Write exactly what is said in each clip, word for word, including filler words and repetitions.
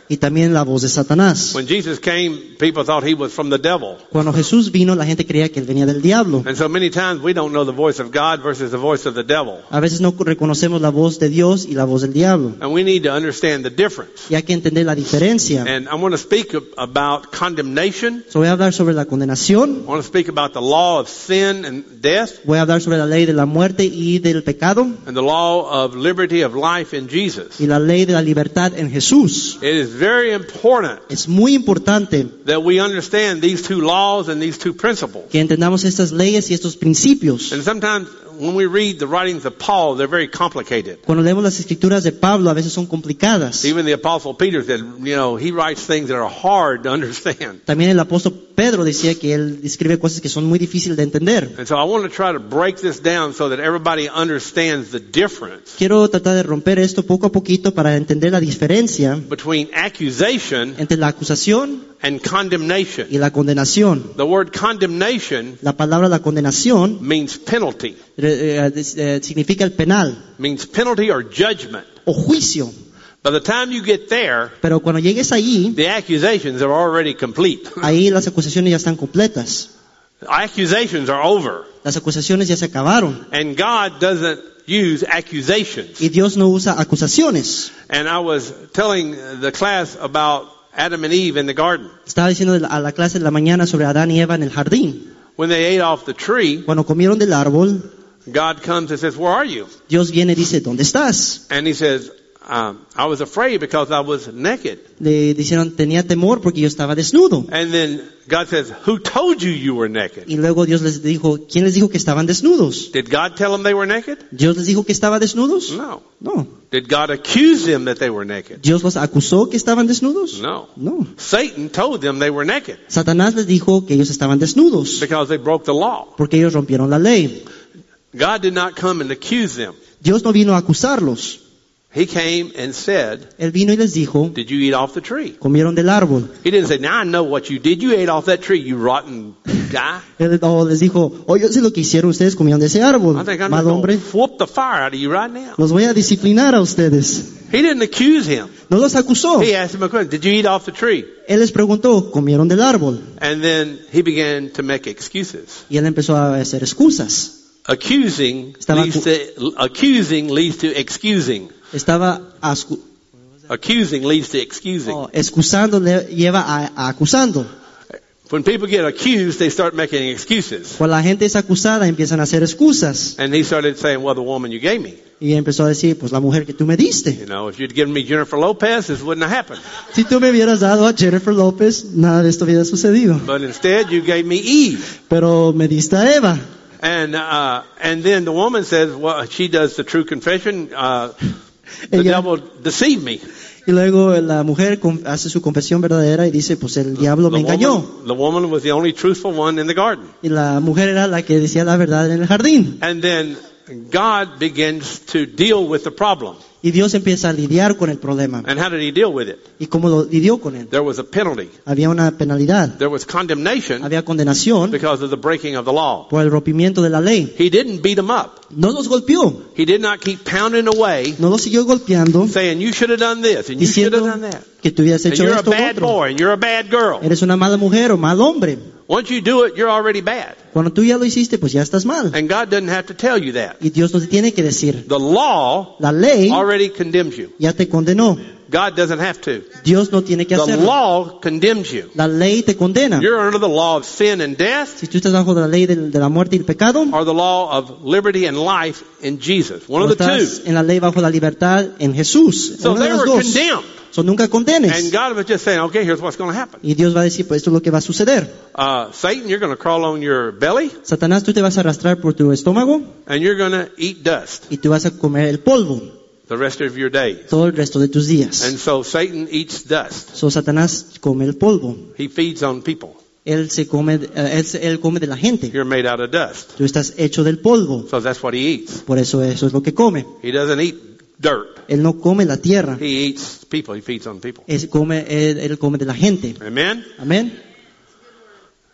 y también la voz de Satanás. When Jesus came, people thought he was from the devil. Cuando Jesús vino, la gente creía que él venía del diablo. And so many times we don't know the voice of God versus the voice of the devil. A veces no reconocemos la voz de Dios y la voz del diablo. And we need to understand the difference. Y hay que entender la diferencia. And I want to speak about condemnation. So, voy a hablar sobre la condenación. I want to speak about the law of sin and death. Voy a hablar sobre la ley de la muerte y del pecado. And the law of liberty of life in Jesus. Y la ley de la libertad en Jesús. It is very important Es muy importante that we understand these two laws and these two principles. que entendamos estas leyes y estos principios. And sometimes when we read the writings of Paul, they're very complicated. Cuando leemos las escrituras de Pablo, a veces son complicadas. Even the Apostle Peter said, you know, he writes things that are hard to understand. También el apóstol Pedro decía que él escribe cosas que son muy difíciles de entender. And so I want to try to break this down so that everybody understands the difference Quiero tratar de romper esto poco a poquito para entender la diferencia between accusation entre la acusación and condemnation. y la condenación. The word condemnation La palabra la condenación means penalty, eh, eh, eh, significa el penal means penalty or judgment. o juicio. By the time you get there, Pero cuando llegues ahí, the accusations are already complete. ahí las acusaciones ya están completas. Accusations are over. Las acusaciones ya se acabaron. And God doesn't use accusations. Y Dios no usa acusaciones. And I was telling the class about Adam and Eve in the garden. Estaba diciendo a la clase de la mañana sobre Adán y Eva en el jardín. When they ate off the tree, Cuando comieron del árbol, God comes and says, "Where are you?" Dios viene y dice, ¿dónde estás? And he says, um, "I was afraid because I was naked." Le dijeron, tenía temor porque yo estaba desnudo. And then God says, "Who told you you were naked?" Y luego Dios les dijo, ¿quién les dijo que estaban desnudos? Did God tell them they were naked? ¿Dios les dijo que estaban desnudos? No. No. Did God accuse them that they were naked? ¿Dios los acusó que estaban desnudos? No. No. Satan told them they were naked Satanás les dijo que ellos estaban desnudos because they broke the law. porque ellos rompieron la ley. God did not come and accuse them. Dios no vino a acusarlos. He came and said, Él vino y les dijo, "Did you eat off the tree?" comieron del árbol. He didn't say, "Now I know what you did. You ate off that tree, you rotten guy." Él no, les dijo, oh, yo sé lo que hicieron ustedes, comieron de ese árbol. I think I'm Mal just hombre, going to whoop the fire out of you right now. los voy a disciplinar a ustedes. He didn't accuse him. No los acusó. He asked him a question. Did you eat off the tree? Él les preguntó, comieron del árbol. And then he began to make excuses. Y él empezó a hacer excusas. Accusing Estaba leads to, accusing leads to excusing. Estaba ascu- Accusing leads to excusing. oh, excusando, le lleva a, a acusando. When people get accused, they start making excuses. Cuando la gente es acusada, empiezan a hacer excusas. And he started saying, "Well, the woman you gave me. Y empezó a decir, pues la mujer que tú me diste. You know, if you'd given me Jennifer Lopez, this wouldn't have happened. Si tú me hubieras dado a Jennifer López, nada de esto hubiera sucedido. But instead, you gave me Eve." Pero me diste a Eva. And uh, and then the woman says, "Well, she does the true confession. Uh, the Ella- devil deceived me." Y luego la mujer con- hace su confesión verdadera y dice, pues el diablo me The engañó. woman, the woman was the only truthful one in the garden. Y la mujer era la que decía la verdad en el jardín. And then God begins to deal with the problem. Y Dios empieza a lidiar con el problema. And how did he deal with it? ¿Y cómo lo lidió con él? There was a penalty. Había una penalidad. There was condemnation Había condenación because of the breaking of the law. por el rompimiento de la ley. He didn't beat them up. No los golpeó. He did not keep pounding away, No los siguió golpeando, saying, "You should have done this and you should diciendo have done that. que tú hubieras And hecho you're a esto o bad otro. boy and you're a bad girl." Eres una mala mujer o mal hombre. Once you do it, you're already bad. Cuando tú ya lo hiciste, pues ya estás mal. And God doesn't have to tell you that. Y Dios no te tiene que decir. The law La ley already condemns you. ya te condenó. God doesn't have to. Dios no tiene que The hacerlo. law condemns you. La ley te condena. You're under the law of sin and death Si tú estás bajo la ley de, de la muerte y el pecado, or the law of liberty and life in Jesus. One o of the estás two. en la ley bajo la libertad en Jesús. So Una de they las were dos. condemned. So, nunca condenes. And God was just saying, "Okay, here's what's going to happen. Y Dios va a decir, pues esto es lo que va a suceder. Uh, Satan, you're going to crawl on your belly Satanás, tú te vas a arrastrar por tu estómago and you're going to eat dust y tú vas a comer el polvo the rest of your days." todo el resto de tus días. And so Satan eats dust. So, Satanás come el polvo. He feeds on people. Él se come, eh, él, se- él come de la gente. You're made out of dust. Tú estás hecho del polvo. So that's what he eats. Por eso eso es lo que come. He doesn't eat dirt. Él no come la tierra. He eats people. He feeds on people. Él come, él, él come de la gente. Amen? Amén.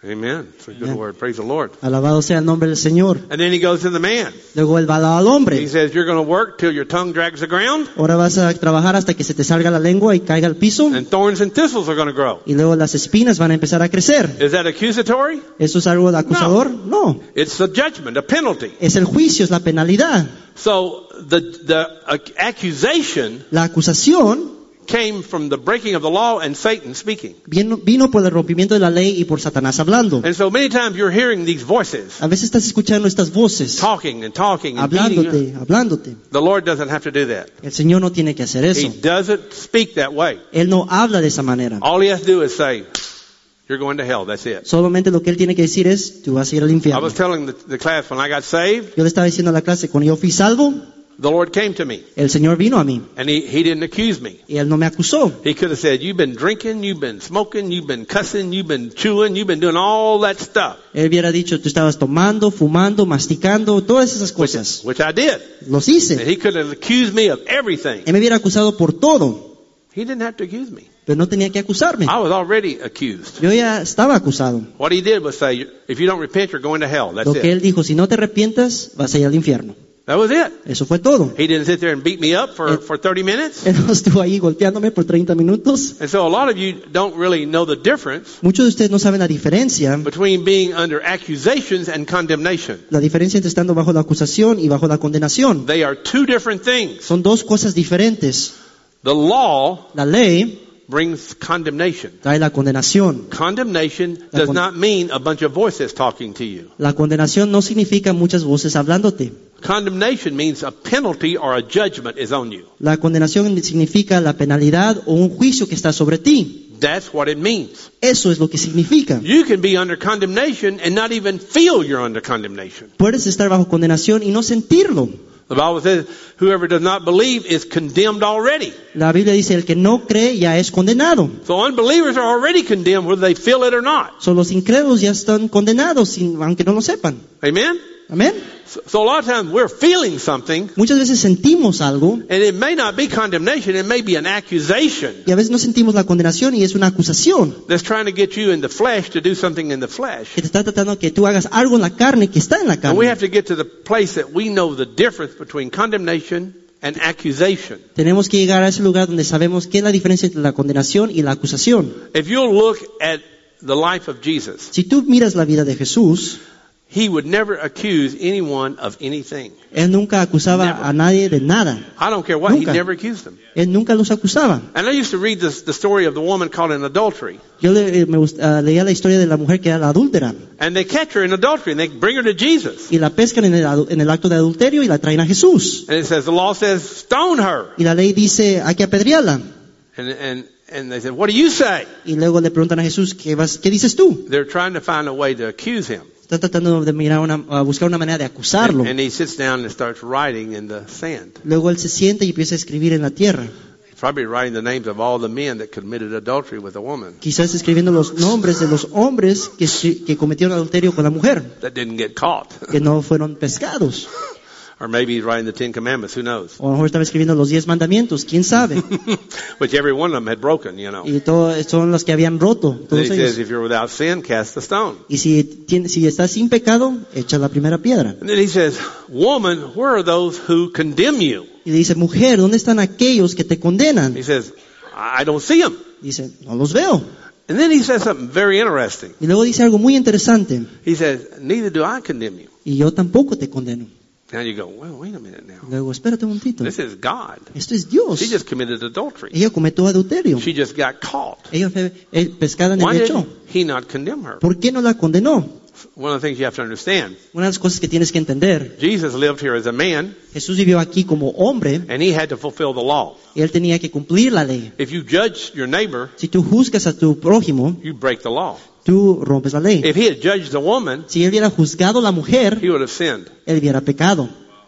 Amen. It's a good Amen. word. Praise the Lord. Alabado sea el nombre del Señor. And then he goes to the man. Luego él va al He hombre. says, you're going to work till your tongue drags the ground, Ahora vas a trabajar hasta que se te salga la lengua y caiga al piso. and thorns and thistles are going to grow. Y luego las espinas van a empezar a crecer. Is that accusatory? ¿Eso es algo de acusador? No. It's a judgment, a penalty. Es el juicio, es la penalidad. So the the ac- accusation La acusación came from the breaking of the law and Satan speaking. vino, vino por el rompimiento de la ley y por Satanás hablando. And so many times you're hearing these voices A veces estás escuchando estas voces, talking and talking and beating you. hablándote, hablándote. The Lord doesn't have to do that. El Señor no tiene que hacer He eso. doesn't speak that way. Él no habla de esa manera. All he has to do is say, you're going to hell. That's it. Solamente lo que Él tiene que decir es, tú vas a ir al I infierno. was telling the, the class when I got saved, Yo le estaba diciendo a la clase, cuando yo fui salvo, the Lord came to me el Señor vino a mí and he, he didn't accuse me. y Él no me acusó. He could have said, you've been drinking, you've been smoking, you've been cussing, you've been chewing, you've been doing all that stuff, Él hubiera dicho, tú estabas tomando, fumando, masticando, todas esas cosas. which I did. Los And hice. he could have accused me of everything. Él me hubiera acusado por todo, He didn't have to accuse me. pero no tenía que acusarme. I was already accused. Yo ya estaba acusado. What he did was say, if you don't repent, you're going to hell. That's Lo que it. Él dijo, si no te arrepientas, vas a ir al infierno. That was it. Eso fue todo. He didn't sit there and beat me up for, Eh. for thirty minutes. Él no estuvo ahí golpeándome por treinta minutos. And so a lot of you don't really know the difference Muchos de ustedes no saben la diferencia, between being under accusations and condemnation. la diferencia entre estando bajo la acusación y bajo la condenación. They are two different things. Son dos cosas diferentes. The law La ley brings condemnation. trae la condenación. Condemnation La does con- not mean a bunch of voices talking to you. La condenación no significa muchas voces hablándote. Condemnation means a penalty or a judgment is on you. La condenación significa la penalidad o un juicio que está sobre ti. That's what it means. Eso es lo que significa. You can be under condemnation and not even feel you're under condemnation. Puedes estar bajo condenación y no sentirlo. The Bible says, whoever does not believe is condemned already. La Biblia dice, el que no cree ya es condenado. So unbelievers are already condemned whether they feel it or not. So, los incrédulos ya están condenados, sin- aunque no lo sepan. Amen? Amén. So, so a lot of times we're feeling something, Muchas veces sentimos algo and it may not be condemnation, it may be an accusation y a veces no sentimos la condenación y es una acusación that's trying to get you in the flesh to do something in the flesh. que te está tratando que tú hagas algo en la carne que está en la And we carne. have to get to the place that we know the difference between condemnation and accusation. Tenemos que llegar a ese lugar donde sabemos qué es la diferencia entre la condenación y la acusación. If you'll look at the life of Jesus, Si tú miras la vida de Jesús, he would never accuse anyone of anything. Él nunca acusaba Never. a nadie de nada. I don't care what, he Nunca. never accused them. Él nunca los acusaba. And I used to read this, the story of the woman caught in adultery. Yo le- me gust- ah, leía la historia de la mujer que era la adúltera And they catch her in adultery and they bring her to Jesus. y la pescan en el, adu- en el acto de adulterio y la traen a Jesús. And it says, the law says, stone her. Y la ley dice, hay que apedrearla. And, and, and they said, what do you say? Y luego le preguntan a Jesús, ¿qué, vas, qué dices tú? They're trying to find a way to accuse him. Está tratando de mirar una, a buscar una manera de acusarlo. And, and he sits down and starts writing in the sand. Luego él se sienta y empieza a escribir en la tierra. Probably writing the names of all the men that committed adultery with a woman Quizás escribiendo los nombres de los hombres que, se- que cometieron adulterio con la mujer, that didn't get caught. que no fueron pescados. Or maybe he's writing the Ten Commandments, who knows? O a lo mejor estaba escribiendo los diez mandamientos, quién sabe. Which every one of them had broken, you know. Y todos son los que habían roto, And todos he says, ellos. if you're without sin, cast the stone. Y si, tien- si estás sin pecado, echa la primera piedra. And then he says, woman, where are those who condemn you? Y dice, mujer, ¿dónde están aquellos que te condenan? He says, I don't see them. Dice, no los veo. And then he says something very interesting. Y luego dice algo muy interesante. He says, neither do I condemn you. Y yo tampoco te condeno. Now you go, well, wait a minute now. Luego, espérate un momentito. This is God. Esto es Dios. She just committed adultery. Ella cometió adulterio. She just got caught. Ella fue eh, pescada en Why el did lecho. he not condemn her? ¿Por qué no la condenó? One of the things you have to understand, Una de las cosas que tienes que entender, Jesus lived here as a man, Jesús vivió aquí como hombre and he had to fulfill the law. y él tenía que cumplir la ley. If you judge your neighbor, Si tú juzgas a tu prójimo, you break the law. tú rompes la ley. If he had judged the woman, Si él hubiera juzgado a la mujer, he would have sinned. él hubiera pecado.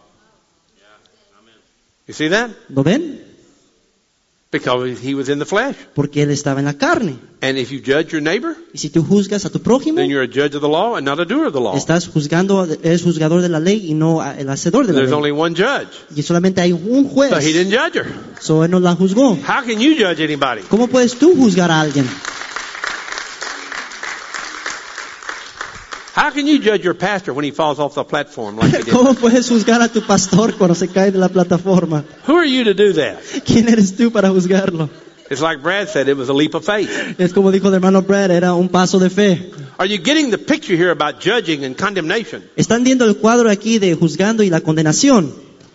You see that? ¿Lo ven? Because he was in the flesh. Porque él estaba en la carne. And if you judge your neighbor, Y si tú juzgas a tu prójimo, then you're a judge of the law and not a doer of the law. estás juzgando, eres juzgador de la ley y no el hacedor de la There's ley. only one judge. Y solamente hay un juez. So he didn't judge her. So él no la juzgó. How can you judge anybody? ¿Cómo puedes tú juzgar a alguien? How can you judge your pastor when he falls off the platform like he did? ¿Cómo puedes juzgar a tu pastor cuando se cae de la plataforma? Who are you to do that? ¿Quién eres tú para juzgarlo? It's like Brad said, it was a leap of faith. Es como dijo el hermano Brad, era un paso de fe. Are you getting the picture here about judging and condemnation? Están viendo el cuadro aquí de juzgando y la condenación.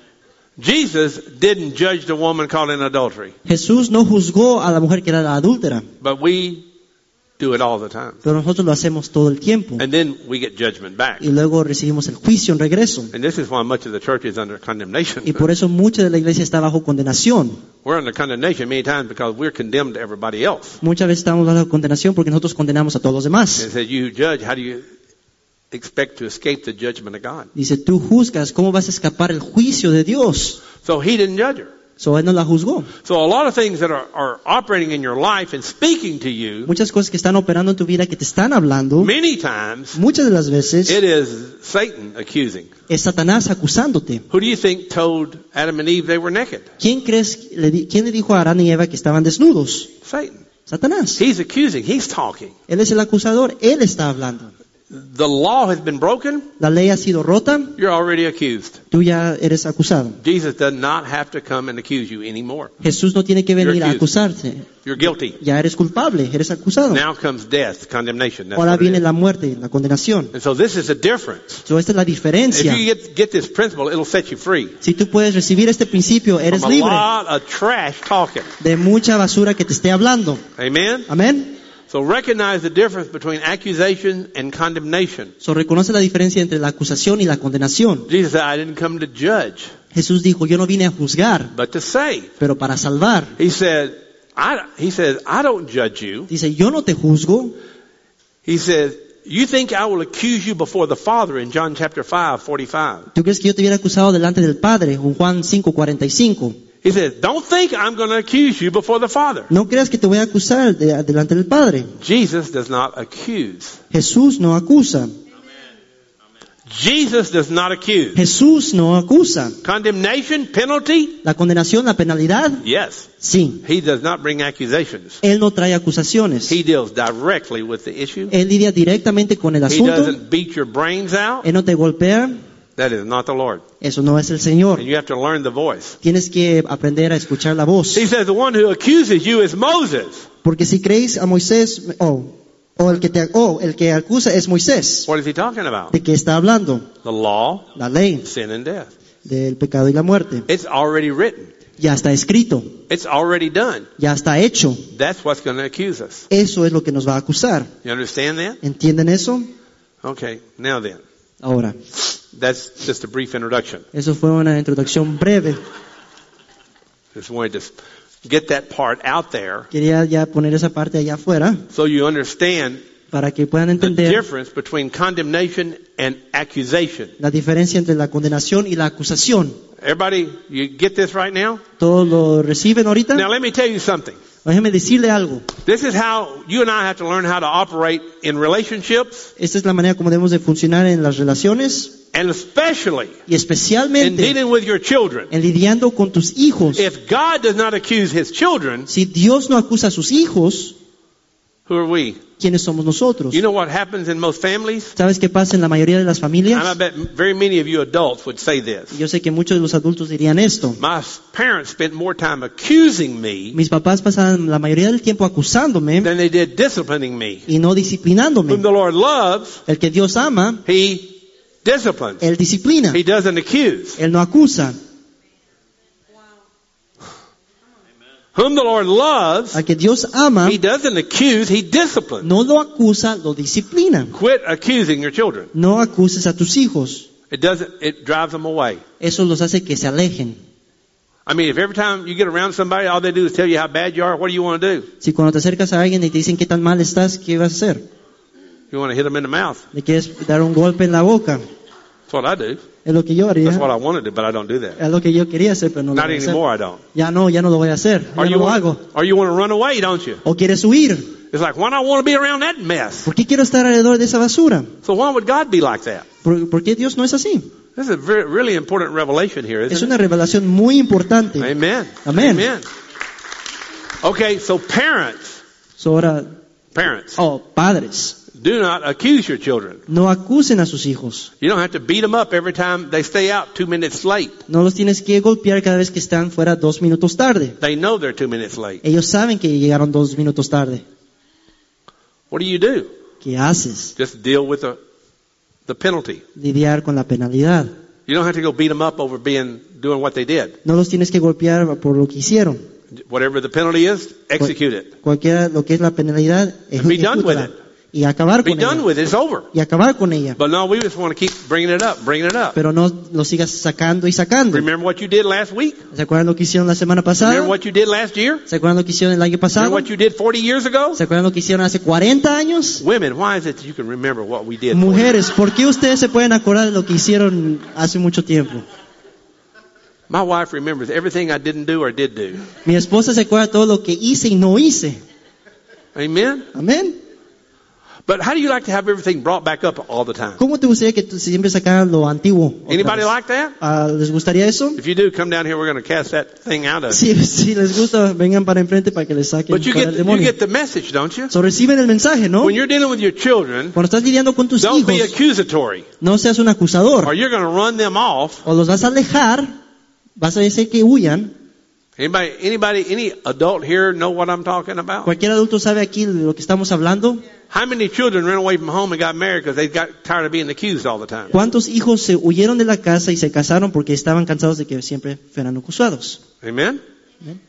Jesus didn't judge the woman caught in adultery, Jesús no juzgó a la mujer que era la adúltera, but we do it all the time. pero nosotros lo hacemos todo el tiempo. And then we get judgment back. Y luego recibimos el juicio en regreso. And this is why much of the church is under condemnation. Y por eso mucha de la iglesia está bajo condenación. We're under condemnation many times because we're condemned to everybody else. Muchas veces estamos bajo condenación porque nosotros condenamos a todos los demás. It says, you judge, how do you expect to escape the judgment of God? Dice, tú juzgas, ¿cómo vas a escapar el juicio de Dios? So he didn't judge her. So él no la juzgó. So a lot of things that are, are operating in your life and speaking to you, Muchas cosas que están operando en tu vida, que te están hablando, many times muchas de las veces it is Satan accusing. es Satanás acusándote. Who do you think told Adam and Eve they were naked? ¿Quién crees, le di- quién le dijo a Adán y Eva que estaban desnudos? Satan. Satanás. He's accusing. He's talking. Él es el acusador, él está hablando. The law has been broken. La ley ha sido rota, You're already accused. tú ya eres acusado. Jesus does not have to come and accuse you anymore. Jesús no tiene que venir You're a accused. acusarte. You're guilty. Ya eres culpable, eres acusado. Now comes death, condemnation. That's Ahora what it viene is. la muerte, la condenación. And so this is the difference. So, esta es la If diferencia. you get, get this principle, it'll set you free Si tú puedes recibir este principio, eres from a libre lot of trash talking. de mucha basura que te esté hablando. Amen? Amén. So recognize the difference between accusation and condemnation. So, reconoce la diferencia entre la acusación y la condenación. Jesus said, I didn't come to judge, Jesús dijo, yo no vine a juzgar, but to save. pero para salvar. He said, I, he says, I don't judge you. Dice, yo no te juzgo. He says, you think I will accuse you before the Father in John chapter five, forty-five. ¿Tú crees que yo te hubiera acusado delante del Padre? En Juan cinco cuarenta y cinco. He says, don't think I'm going to accuse you before the Father. No creas que te voy a acusar de- delante del Padre. Jesus does not accuse. Jesús no acusa. Jesus does not accuse. Jesús no acusa. Condemnation, penalty? La condenación, la penalidad, Yes. sí. He does not bring accusations. Él no trae acusaciones. He deals directly with the issue. Él lidia directamente con el He asunto. doesn't beat your brains out. Él no te golpea. That is not the Lord. Eso no es el Señor. And you have to learn the voice. Tienes que aprender a escuchar la voz. He says the one who accuses you is Moses. Porque si creéis a Moisés, oh, o el que te, oh, el que acusa es Moisés. What is he talking about? ¿De qué está hablando? The law, La ley sin and death. del pecado y la muerte. It's already written. Ya está escrito. It's already done. Ya está hecho. That's what's going to accuse us. Eso es lo que nos va a acusar. You understand that? ¿Entienden eso? Okay, now then. Ahora, That's just a brief introduction. eso fue una introducción breve. Just wanted to get that part out there Quería ya poner esa parte allá afuera so you understand para que puedan the entender difference between condemnation and accusation. la diferencia entre la condenación y la acusación. Everybody, you get this right now? ¿Todos lo reciben ahorita? Now let me tell you something. Déjeme decirle algo. This is how you and I have to learn how to operate in relationships, Esta es la manera como debemos de funcionar en las relaciones and especially y in especialmente dealing with your children. en lidiando con tus hijos. If God does not accuse His children, Si Dios no acusa a sus hijos, who are we? ¿quiénes somos nosotros? You know what happens in most families? ¿Sabes qué pasa en la mayoría de las And I familias? bet very many of you adults would say this. Yo sé que muchos de los adultos dirían esto. My parents spent more time accusing me Mis papás pasaban la mayoría del tiempo acusándome than they did disciplining me. y no disciplinándome. Whom the Lord loves, El que Dios ama, He disciplines. Él disciplina. He doesn't accuse. Él no acusa. Whom the Lord loves, Al que Dios ama, He doesn't accuse, He disciplines. no lo acusa, lo disciplina. Quit accusing your children. No acuses a tus hijos. It doesn't, it drives them away. Eso los hace que se alejen. I mean, if every time you get around somebody, all they do is tell you how bad you are, what do you want to do? Si cuando te acercas a alguien y te dicen qué tan mal estás, ¿qué vas a hacer? You want to hit them in the mouth. Le quieres dar un golpe en la boca. That's what I do. Es lo que yo haría. That's what I want to do, but I don't do that. Es lo que yo quería hacer, pero no lo Not voy a hacer. anymore, I don't. Ya no, ya no lo voy a hacer. Ya Or no you, lo want, hago. or you want to run away, don't you? O quieres huir. It's like, why do I want to be around that mess? ¿Por qué quiero estar alrededor de esa basura? So why would God be like that? ¿Por, por qué Dios no es así? This is a very, really important revelation here, Es isn't una it? revelación muy importante. Amen. Amén. Amen. Okay, so parents, So, ahora, parents, oh, padres. Do not accuse your children. No acusen a sus hijos. You don't have to beat them up every time they stay out two minutes late. No los tienes que golpear cada vez que están fuera dos minutos tarde. They know they're two minutes late. Ellos saben que llegaron dos minutos tarde. What do you do? ¿Qué haces? Just deal with the, the penalty. Lidiar con la penalidad. You don't have to go beat them up over being doing what they did. No los tienes que golpear por lo que hicieron. Whatever the penalty is, execute it. Cualquiera lo que es la penalidad, And be done with ejecútala. it. Y acabar Be con done ella. with it. It's over. Y acabar con ella. But no, we just want to keep bringing it up, bringing it up. Pero no lo sigas sacando y sacando. Remember what you did last week? ¿Se acuerdan lo que hicieron la semana pasada? Remember what you did last year? ¿Se acuerdan lo que hicieron el año Remember pasado? what you did forty years ago? ¿Se acuerdan lo que hicieron hace cuarenta años? Women, why is it that you can remember what we did? Mujeres, ¿por qué ustedes se pueden acordar de lo que hicieron hace mucho tiempo? My wife remembers everything I didn't do or did do. Mi esposa se acuerda de todo lo que hice y no hice. Amen? Amén. But how do you like to have everything brought back up all the time? ¿Cómo te gustaría que tú siempre sacaran lo antiguo? otra Anybody vez? like that? Ah, ¿Les gustaría eso? If you do, come down here. We're going to cast that thing out of Si, you. si les gusta, vengan para enfrente para que les saquen But you fuera get, el you demonio. get the message, don't you? So, reciben el mensaje, ¿no? When you're dealing with your children, Cuando estás lidiando con tus don't be hijos, accusatory, no seas un or acusador. you're going to run them off. O los vas a alejar, vas a decir que huyan. Anybody, anybody, any adult here know what I'm talking about? Cualquier adulto sabe aquí de lo que estamos hablando. How many children ran away from home and got married because they got tired of being accused all the time? ¿Cuántos hijos se huyeron de la casa y se casaron porque estaban cansados de que siempre fueran acusados? Amen? Amen.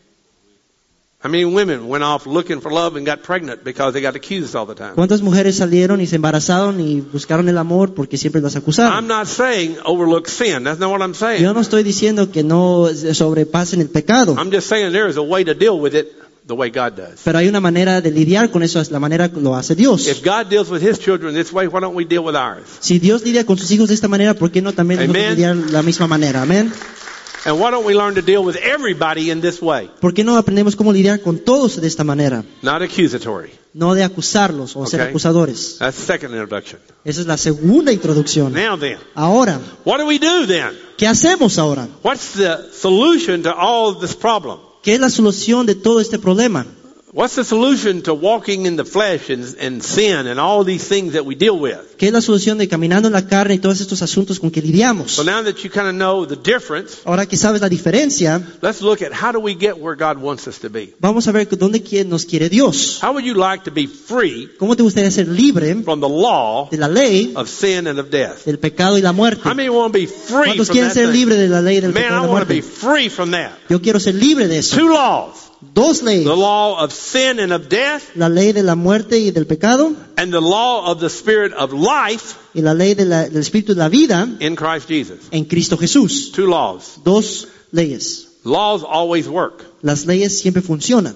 How many women went off looking for love and got pregnant because they got accused all the time? ¿Cuántas mujeres salieron y se embarazaron y buscaron el amor porque siempre las I'm acusaron? not saying overlook sin. That's not what I'm saying. Yo no estoy diciendo que no sobrepasen el pecado, I'm just saying there is a way to deal with it the way God does. pero hay una manera de lidiar con eso, es la manera que lo hace Dios. If God deals with His children this way, why don't we deal with ours? Si Dios lidia con sus hijos de esta manera, ¿por qué no también nosotros Amen. lidiar de la misma manera? Amén. And why don't we learn to deal with everybody in this way? ¿Por qué no aprendemos cómo lidiar con todos de esta manera? Not accusatory. No de acusarlos o ser Okay. acusadores. That's the second introduction. Esa es la segunda introducción. Now then, Ahora, what do we do then? ¿qué hacemos ahora? What's the solution to all of this problem? ¿Qué es la solución de todo este problema? What's the solution to walking in the flesh and, and sin and all these things that we deal with? ¿Qué es la solución de caminando en la carne y todos estos asuntos con que lidiamos? So now that you kind of know the difference, Ahora que sabes la diferencia, let's look at how do we get where God wants us to be. vamos a ver dónde qui- nos quiere Dios. How would you like to be free ¿Cómo te gustaría ser libre from the law de la ley, of sin and of death? del pecado y la muerte? How many want to be free ¿Cuántos from quieren that ser thing? libres de la ley del Man, pecado y I la want to be muerte? free from that. Yo quiero ser libre de eso. Two laws. Dos leyes. The law of sin and of death La ley de la muerte y del pecado and the law of the spirit of life y la ley de la- del espíritu de la vida in Christ Jesus. en Cristo Jesús. Two laws. Dos leyes. Laws always work. Las leyes siempre funcionan.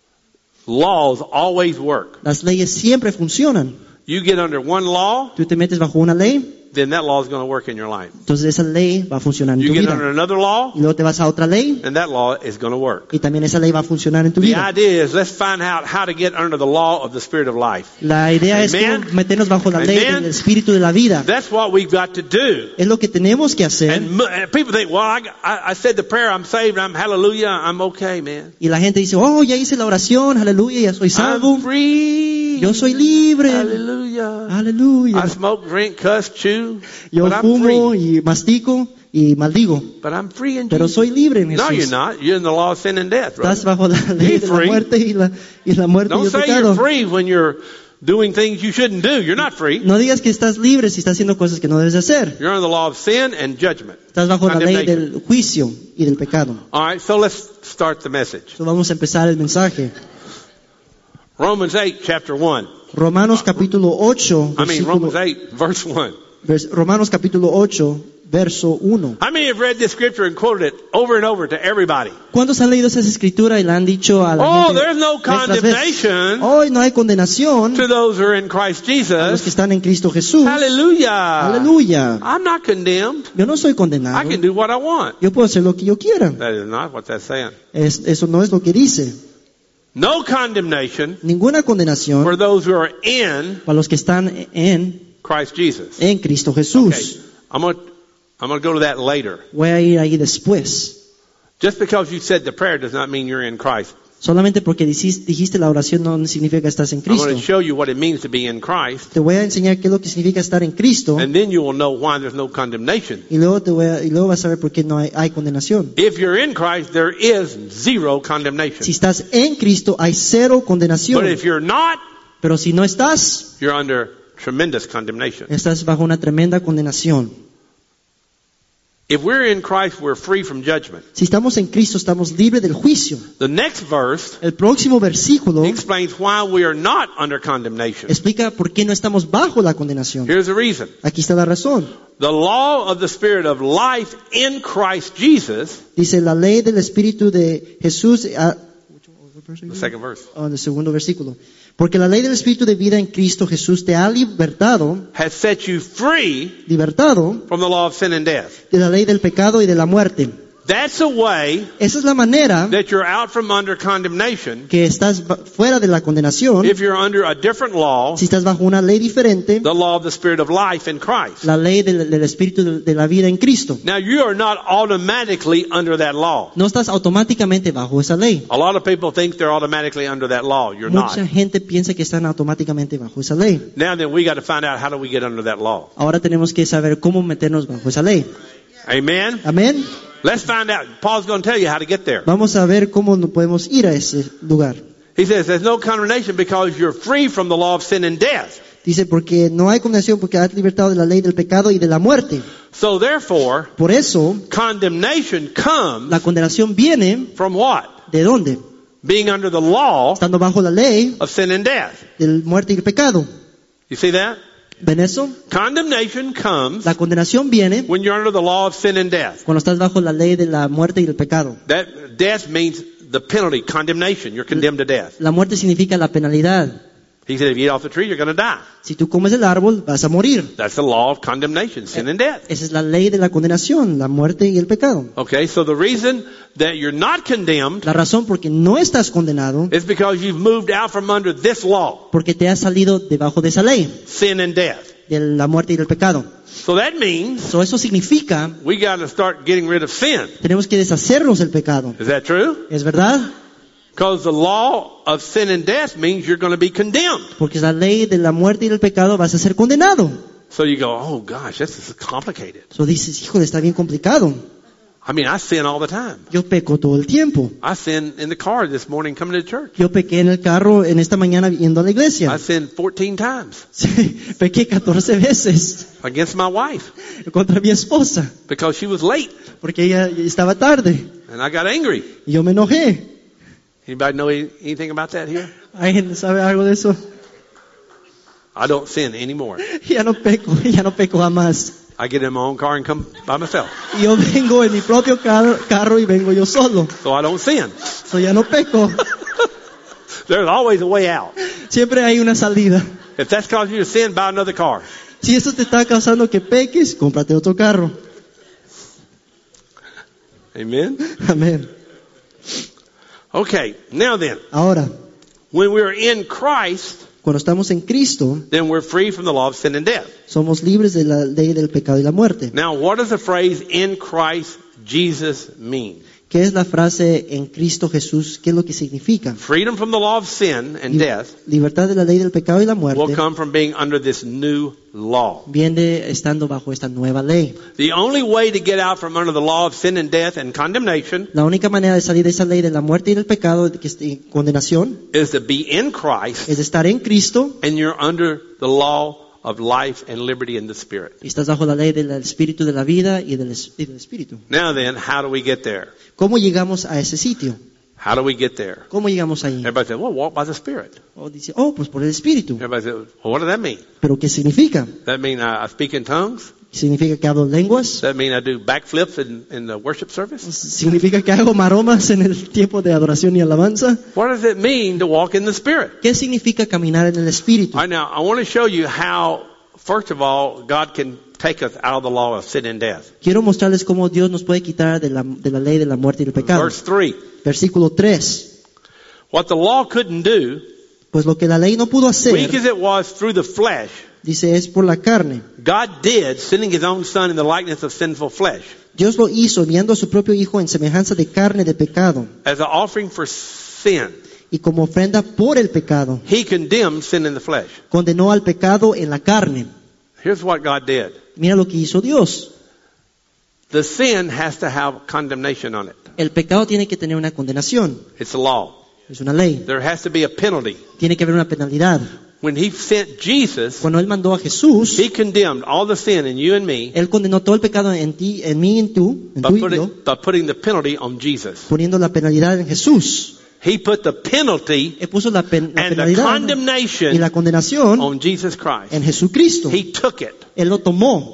Laws always work. Las leyes siempre funcionan. You get under one law, Tú te metes bajo una ley, then that law is going to work in your life. entonces esa ley va a funcionar en You tu get vida. under another law, Y luego te vas a otra ley and that law is going to work. y también esa ley va a funcionar en tu The vida. idea is let's find out how to get under the law of the spirit of life. La idea es Amen. cómo meternos bajo la ley Amen. del espíritu de la vida. That's what we've got to do. Es lo que tenemos que hacer. And mo- and people think, well, I, I, I said the prayer, I'm saved, I'm hallelujah, I'm okay, man. Y la gente dice, oh, ya hice la oración, aleluya, ya soy salvo. I'm free. Yo soy libre. Hallelujah. Aleluya. I smoke, drink, cuss, chew, Yo but I'm fumo free. y mastico y maldigo. But I'm free in Pero Jesus. soy libre en No, you're Jesús. not. You're in the law of sin and death, Estás brother. bajo la ley Be de la free. muerte y la, y la muerte y Don't el say pecado. you're free when you're doing things you shouldn't do. You're not free. No digas que estás libre si estás haciendo cosas que no debes de hacer. You're under the law of sin and judgment. Estás bajo la ley Condemnation. del juicio y del pecado. All right, so let's start the message. Entonces vamos a empezar el mensaje. Romans eight, chapter one. Romanos capítulo ocho, I mean, versículo- Romans eight, verse one. vers- Romanos capítulo ocho, verso uno. How many have read this scripture and quoted it over and over to everybody? ¿Cuántos han leído esa escritura y la han dicho a la Oh, gente? there's no vez tras vez? condemnation Hoy no hay condenación to those who are in Christ a los que Jesus. están en Cristo Jesús. Hallelujah. Aleluya. I'm not condemned. Yo no soy I condenado. can do what I want. Yo puedo hacer lo que yo quiera. That is not what that's saying. Es- eso no es lo que dice. No condemnation Ninguna condenación for those who are in para los que están en, Christ Jesus. en Cristo Okay. Jesús. I'm going to I'm going to go to that later. Voy a ir ahí después. Just because you said the prayer does not mean you're in Christ. Solamente porque dijiste, dijiste la oración no significa que estás en I'm going Cristo. to show you what it means to be in Christ, Te voy a enseñar qué es lo que significa estar en Cristo and then you will know why there's no condemnation. y luego te voy a, y luego vas a ver por qué no hay, hay condenación. If you're in Christ, there is zero Si condemnation. estás en Cristo hay cero condenación. But if you're not, Pero si no estás, you're under tremendous condemnation. estás bajo una tremenda condenación. If we're in Christ, we're free from judgment. Si estamos en Cristo estamos libres del juicio. The next verse El próximo versículo explains why we are not under condemnation. explica por qué no estamos bajo la condenación. Here's the reason. Aquí está la razón. The law of the Spirit of life in Christ Jesus, Dice la ley del Espíritu de Jesús. ah, the second verse, oh, en el segundo versículo. Porque la ley del Espíritu de vida en Cristo Jesús te ha libertado, has set you free libertado from the law of sin and death. de la ley del pecado y de la muerte. That's a way Esa es la manera that you're out from under condemnation. que estás ba- fuera de la condenación. If you're under a different law, Si estás bajo una ley diferente, the law of the Spirit of life in Christ. la ley del, del Espíritu de, de la vida en Cristo. Now you are not automatically under that law. No estás automáticamente bajo esa ley. A lot of people think they're automatically under that law. You're not. Mucha gente piensa que están automáticamente bajo esa ley. Now then, we got to find out how do we get under that law. Ahora tenemos que saber cómo meternos bajo esa ley. Amen. Amén. Let's find out. Paul's going to tell you how to get there. Vamos a ver cómo no podemos ir a ese lugar. He says there's no condemnation because you're free from the law of sin and death. Dice, porque no hay condenación porque has libertado de la ley del pecado y de la muerte. So therefore, Por eso, condemnation comes la condenación viene from what? ¿de dónde? Being under the law Estando bajo la ley of sin and death. de la muerte y el pecado. You see that? ¿Ven eso? Condemnation comes La condenación viene when you're under the law of sin and death. cuando estás bajo la ley de la muerte y el pecado. That death means the penalty, condemnation. You're condemned to death. La muerte significa la penalidad. He said, if you eat off the tree, you're going to die. Si tú comes el árbol, vas a morir. That's the law of condemnation, sin and death. Esa es la ley de la condenación, la muerte y el pecado. Okay, so the reason that you're not condemned La razón por qué no estás condenado, is because you've moved out from under this law, porque te has salido debajo de esa ley, sin and death. de la muerte y del pecado. So that means So, eso significa, we got to start getting rid of sin. tenemos que deshacernos del pecado. Is that true? ¿Es verdad? Because the law of sin and death means you're going to be condemned. Porque la ley de la muerte y del pecado vas a ser condenado. So you go, oh gosh, this is complicated. So dices, híjole, está bien complicado. I mean, I sin all the time. Yo peco todo el tiempo. I sin in the car this morning coming to church. Yo pequé en el carro en esta mañana yendo a la I iglesia. sinned fourteen times Sí, pequé catorce veces against my wife contra mi esposa, because she was late porque ella estaba tarde. and I got angry. Y yo me enojé. Anybody know any- anything about that here? ¿Alguien sabe algo de eso? I don't sin anymore. Ya no peco, ya no peco jamás. I get in my own car and come by myself. Y yo vengo en mi propio carro, carro y vengo yo solo. So I don't sin. So ya no peco. There's always a way out. Siempre hay una salida. If that's causing you to sin, buy another car. Si eso te está causando que peques, cómprate otro carro. Amen? Amén. Okay, now then, Ahora, when we're in Christ, cuando estamos en Cristo, then we're free from the law of sin and death. somos libres de la ley del pecado y la muerte. Now, what does the phrase in Christ Jesus mean? ¿Qué es la frase en Cristo Jesús? ¿Qué es lo que significa? Freedom from the law of sin and Li- death Libertad de la ley del pecado y la will muerte come from being under this new law. viene estando bajo esta nueva ley. The only way to get out from under the law of sin and death and condemnation La única manera de salir de esa ley de la muerte y del pecado, de que esté condenación, is to be in Christ, es estar en Cristo and you're under the law of life and liberty in the Spirit. y estás bajo la ley del espíritu de la vida y del, es- y del espíritu. Now then, how do we get there? ¿Cómo llegamos a ese sitio? How do we get there? ¿Cómo llegamos ahí? Everybody says, well, walk by the Spirit. O dice, oh, pues por el espíritu. Everybody says, well, what does that mean? ¿Pero qué significa? That mean I, I speak in tongues? ¿Significa que hablo lenguas? That mean I do backflips in, in the worship service? ¿Significa que hago maromas en el tiempo de adoración y alabanza? What does it mean to walk in the Spirit? ¿Qué significa caminar en el espíritu? All right, now, I want to show you how, first of all, God can take us out of the law of sin and death. Quiero mostrarles cómo Dios nos puede quitar de la, de la ley de la muerte y del pecado. Verse three. Versículo tres. What the law couldn't do, Pues lo que la ley no pudo hacer, weak as it was through the flesh, dice, es por la carne. God did, sending His own Son in the likeness of sinful flesh, Dios lo hizo enviando a su propio Hijo en semejanza de carne de pecado, as an offering for sin. Y como ofrenda por el pecado, He condemned sin in the flesh. condenó al pecado en la carne. Here's what God did. Mira lo que hizo Dios. The sin has to have condemnation on it. El pecado tiene que tener una condenación. It's a law. Es una ley. There has to be a penalty. Tiene que haber una penalidad. When He sent Jesus, Cuando Él mandó a Jesús, He condemned all the sin in you and me Él condenó todo el pecado en ti, en mí y en tú, en by tú y yo, putting, by putting the penalty on Jesus. poniendo la penalidad en Jesús. He put the penalty Él puso la, pen- la and the penalidad y condemnation la condenación on Jesus Christ. en Jesucristo. He took it. Él lo tomó.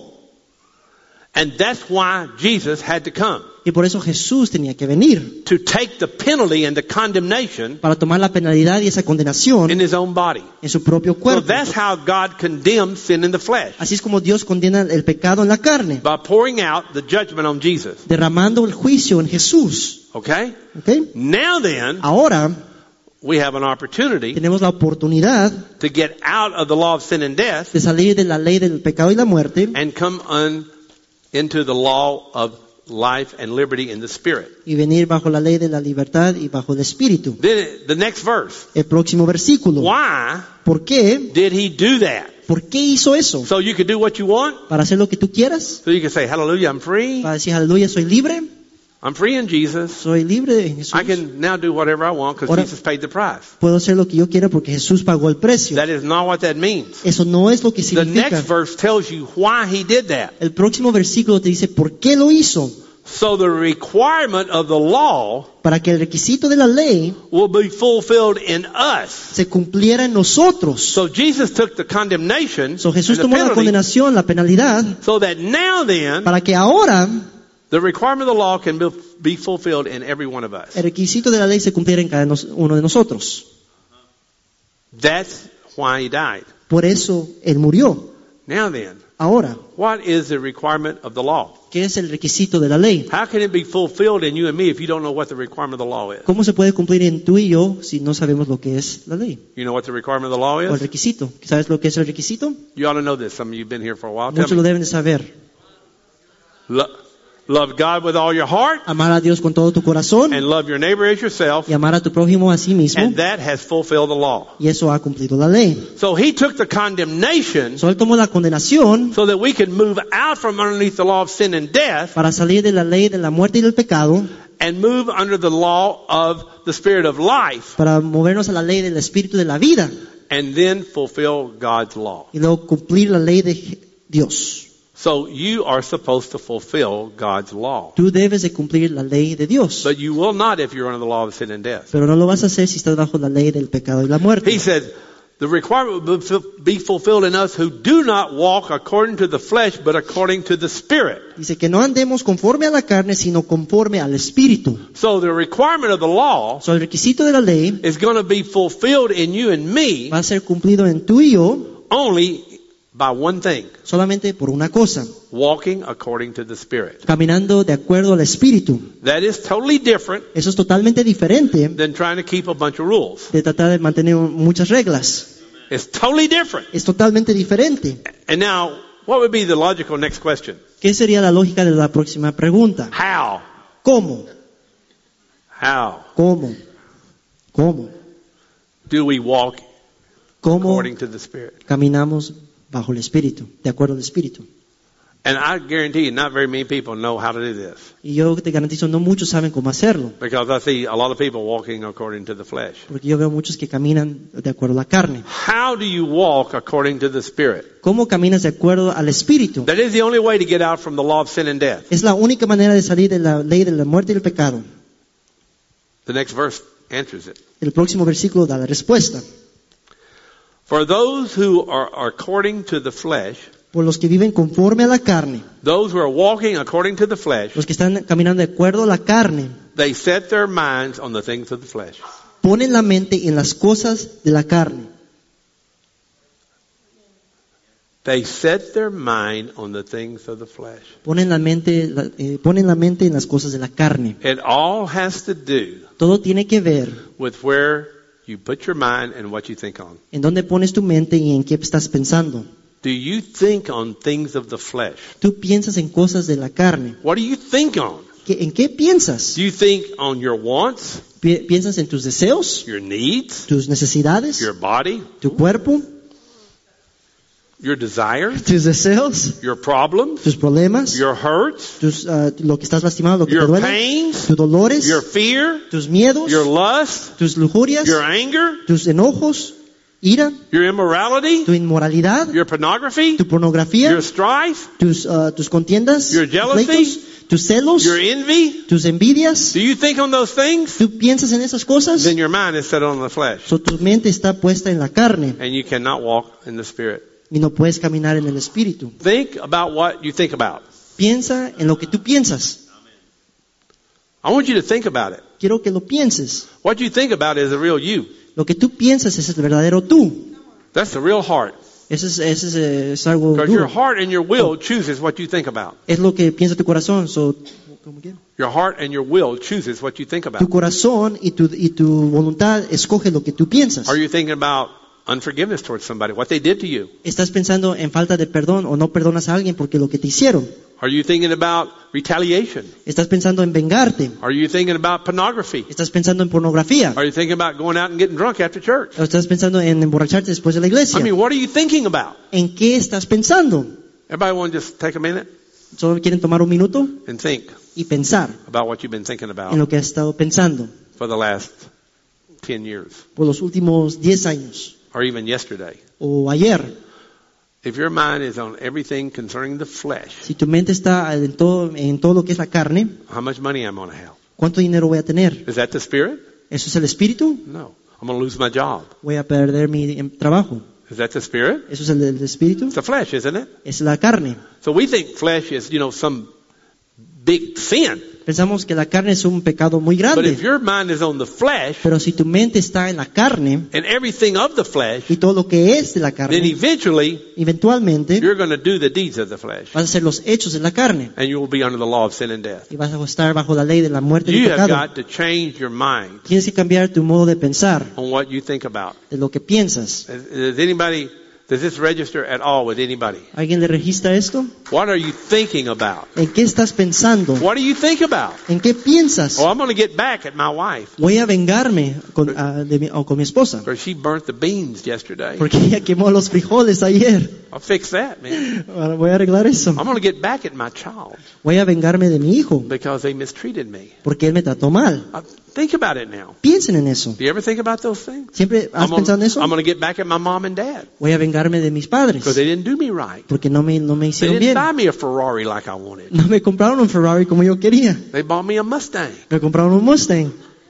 And that's why Jesus had to come. Y por eso Jesús tenía que venir. To take the penalty and the condemnation Para tomar la penalidad y esa condenación in His own body. en su propio So cuerpo. that's how God condemns sin in the flesh. Así es como Dios condena el pecado en la carne. By pouring out the judgment on Jesus. Derramando el juicio en Jesús. Okay? ¿Ok? Now then, Ahora we have an opportunity tenemos la oportunidad to get out of the law of sin and death de salir de la ley del pecado y la muerte and come on into the law of life and liberty in the Spirit. y venir bajo la ley de la libertad y bajo el Espíritu. Then the next verse. El próximo versículo. Why ¿Por qué? did He do that? ¿Por qué hizo eso? So you could do what you want? ¿Para hacer lo que tú quieras? So you can say, hallelujah, I'm free. ¿Para decir aleluya, soy libre? I'm free in Jesus. Soy libre en Jesús. I can now do whatever I want because Ahora- Jesus paid the price. Puedo hacer lo que yo quiera porque Jesús pagó el precio. That is not what that means. Eso no es lo que The significa. next verse tells you why He did that. El próximo versículo te dice por qué lo hizo. So the requirement of the law Para que el requisito de la ley will be fulfilled in us. se cumpliera en nosotros. So Jesus took the condemnation So, Jesús and the tomó la penalty condenación, la penalidad, so that now then para que ahora the requirement of the law can be, be fulfilled in every one of us. el requisito de la ley se cumpliera en cada nos- uno de nosotros. That's why He died. Por eso Él murió. Now then, Ahora, what is the requirement of the law? ¿qué es el requisito de la ley? How can it be fulfilled in you and me if you don't know what the requirement of the law is? ¿Cómo se puede cumplir en tú y yo si no sabemos lo que es la ley? You know what the requirement of the law O el is? requisito. ¿Sabes lo que es el requisito? You ought to know this. Some of you have been here for a while. Tell Muchos lo me. deben de saber. Lo- love God with all your heart Amar a Dios con todo tu corazón and love your neighbor as yourself. y amar a tu prójimo a sí mismo. And that has fulfilled the law. Y eso ha cumplido la ley. So He took the condemnation So, Él tomó la condenación so that we could move out from underneath the law of sin and death para salir de la ley de la muerte y del pecado, and move under the law of the Spirit of life para movernos a la ley del espíritu de la vida and then fulfill God's law. y luego cumplir la ley de Dios. So you are supposed to fulfill God's law. Tú debes de cumplir la ley de Dios, But you will not if you're under the law of sin and death. pero no lo vas a hacer si estás bajo la ley del pecado y la He muerte. said, the requirement will be fulfilled in us who do not walk according to the flesh, but according to the Spirit. Dice que no andemos conforme a la carne, sino conforme al espíritu. So the requirement of the law So, el requisito de la ley is going to be fulfilled in you and me va a ser cumplido en tú y yo only by one thing, solamente por una cosa: walking according to the Spirit. caminando de acuerdo al espíritu. That is totally different Eso es totalmente diferente than trying to keep a bunch of rules. de tratar de mantener muchas reglas. It's totally different. Es totalmente diferente. And now, what would be the logical next question? ¿Qué sería la lógica de la próxima pregunta? How? ¿Cómo? How ¿Cómo? ¿Cómo? do we walk ¿Cómo according to the Spirit? caminamos bajo el espíritu, de acuerdo al espíritu? And I guarantee you, not very many people know how to do this. Y yo te garantizo, no muchos saben cómo hacerlo, Because I see a lot of people walking according to the flesh. porque yo veo muchos que caminan de acuerdo a la carne. How do you walk according to the Spirit? ¿Cómo caminas de acuerdo al espíritu? That is the only way to get out from the law of sin and death. Es la única manera de salir de la ley de la muerte y el pecado. The next verse answers it. El próximo versículo da la respuesta. For those who are according to the flesh, Por los que viven conforme a la carne, those who are walking according to the flesh, los que están caminando de acuerdo a la carne, they set their minds on the things of the flesh. ponen la mente en las cosas de la carne. They set their mind on the things of the flesh. Ponen la mente, la- eh, ponen la mente en las cosas de la carne. It all has to do Todo tiene que ver with where you put your mind and what you think on. en dónde pones tu mente y en qué estás pensando. Do you think on things of the flesh? Tú piensas en cosas de la carne. What do you think on? ¿Qué- ¿En qué piensas? Do you think on your wants, Pi- ¿Piensas en tus deseos, your needs, tus necesidades, your body, tu cuerpo, your desires, tus deseos, your problems, tus problemas, your hurts, tus, ah, lo que estás lastimado, lo que te your duele, pains, tus dolores, your fear, tus miedos, your lust, tus lujurias, your anger, tus enojos, ira, your immorality, tu inmoralidad, your pornography, tu pornografía, your strife, tus, ah, tus contiendas, Your jealousy, pleitos, tus celos, your envy. tus envidias. Do you think on those things? ¿Tú piensas en esas cosas? Then your mind is set on the flesh, So, tu mente está puesta en la carne and you cannot walk in the spirit. y no puedes caminar en el espíritu. Think about what you think about. Piensa en lo que tú piensas. I want you to think about it. Quiero que lo pienses. What you think about is the real you. Lo que tú piensas es el verdadero tú. That's the real heart. Eso es, eso es, eh, es algo Because your duro. heart and your will chooses what you think about. Es lo que piensa tu corazón. So, ¿cómo que? Your heart and your will chooses what you think Tu about. corazón y tu, y tu voluntad escoge lo que tú piensas. Are you thinking about unforgiveness towards somebody, what they did to you? ¿Estás pensando en falta de perdón o no perdonas a alguien porque lo que te hicieron? Are you thinking about retaliation? ¿Estás pensando en vengarte? Are you thinking about pornography? ¿Estás pensando en pornografía? Are you thinking about going out and getting drunk after church? ¿O estás pensando en emborracharte después de la iglesia? I mean, what are you thinking about? ¿En qué estás pensando? Everybody want to just take a minute Solo quieren tomar un minuto and think y pensar about what you've been thinking en about lo que has estado pensando for the last ten years por los últimos diez años or even yesterday. o ayer. If your mind is on everything concerning the flesh, Si tu mente está en todo, en todo lo que es la carne, how much money I'm going to have? ¿cuánto dinero voy a tener? Is that the spirit? ¿Eso es el espíritu? No. I'm going to lose my job. Voy a perder mi em, trabajo. Is that the spirit? ¿Eso es el, el espíritu? It's the flesh, isn't it? Es la carne. So we think flesh is, you know, some big sin. Pensamos que la carne es un pecado muy But if grande. your mind is on the flesh Pero si tu mente está en la carne and everything of the flesh, y todo lo que es de la then carne, eventually eventualmente you're going to do the deeds of the flesh. vas a hacer los hechos de la carne And you will be under the law of sin and death. y vas a estar bajo la ley de la muerte y You el have pecado. got to change your mind Tienes que cambiar tu modo de pensar, on what you think about. de lo que piensas. Does anybody, does this register at all with anybody? ¿Alguien le registra esto? What are you thinking about? ¿En qué estás pensando? What do you think about? ¿En qué piensas? Oh, I'm going to get back at my wife Voy a vengarme con, ah, de mi, o con mi esposa because she burnt the beans yesterday. porque ella quemó los frijoles ayer. I'll fix that, man. Ahora voy a arreglar eso. I'm going to get back at my child Voy a vengarme de mi hijo because they mistreated me. porque él me trató mal. Uh, think about it now. Piensen en eso. Do you ever think about those things? ¿Siempre has I'm gonna, pensado en eso? I'm going to get back at my mom and dad Voy a vengarme de mis padres because they didn't do me right. porque no me, no me They hicieron didn't bien. buy me a Ferrari like I wanted. No me compraron un Ferrari como yo quería. They bought me a Mustang. Me compraron un Mustang.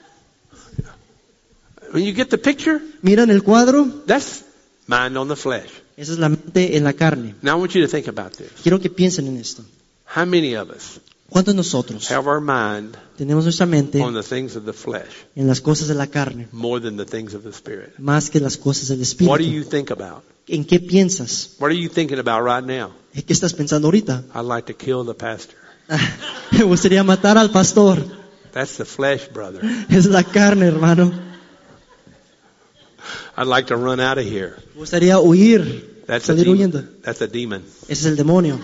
When you get the picture, Miran el cuadro. that's mind on the flesh. Esa es la mente en la carne. Now I want you to think about this. Quiero que piensen en esto. How many of us ¿Cuántos de nosotros have our mind tenemos nuestra mente on the things of the flesh en las cosas de la carne more than the things of the spirit? más que las cosas del What do espíritu? you think about? ¿En qué piensas? What are you thinking about right now? ¿En qué estás pensando ahorita? I'd like to kill the pastor. Me gustaría matar al pastor. That's the flesh, brother. Es la carne, hermano. I'd like to run out of here. Me gustaría huir, That's a salir demon. huyendo. That's a demon. Ese es el demonio.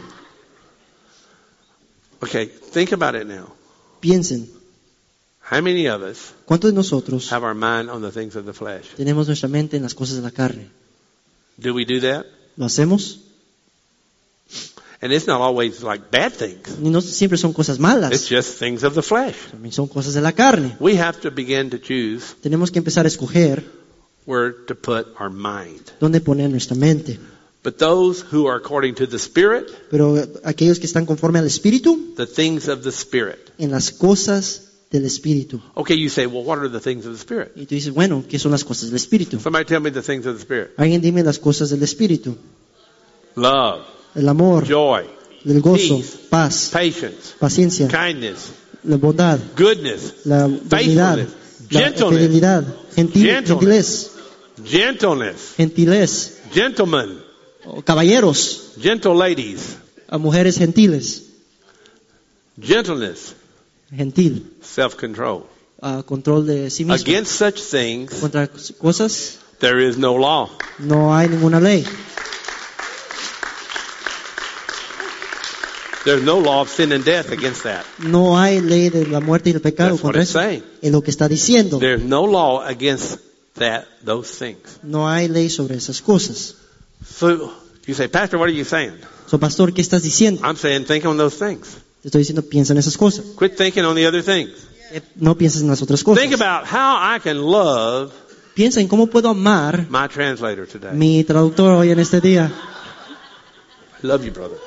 Okay, think about it now. Piensen, How many of us ¿cuántos de nosotros have our mind on the things of the flesh? tenemos nuestra mente en las cosas de la carne? Do we do that? ¿Lo hacemos? And it's not always like bad things. Y no siempre son cosas It's malas, just things of the flesh. también son cosas de la carne. We have to begin to choose Tenemos que empezar a escoger where to put our mind. dónde poner nuestra mente. But those who are according to the Spirit, Pero aquellos que están conforme al Espíritu, the things of the Spirit. en las cosas del Espíritu. Okay, you say, well, what are the things of the Spirit? Y tú dices, bueno, ¿qué son las cosas del Espíritu? Somebody tell me the things of the Spirit. Alguien dime las cosas del Espíritu. Love, El amor, joy, el gozo, peace, paz, patience, paciencia, kindness, la bondad, goodness, la bondad, faithfulness, la gentleness, fidelidad, gentil, Gentleness. gentilez, gentleness, gentilez, gentlemen, o caballeros, gentle ladies, a mujeres gentiles, gentleness, gentil, self-control. a control de sí mismo. Against such things, Contra cosas there is no law. no hay ninguna ley. There's no law of sin and death against that. No hay ley de la muerte y el pecado That's what contra it's eso. saying. Es lo que está diciendo. There's no law against that, those things. No hay ley sobre esas cosas. So you say, Pastor, what are you saying? So, pastor, ¿qué estás diciendo? I'm saying think on those things. Te estoy diciendo, piensa en esas cosas. Quit thinking on the other things. Eh, No pienses en las otras cosas. Think about how I can love Piensa en cómo puedo amar my translator today. mi traductor hoy en este día. I love you, brother.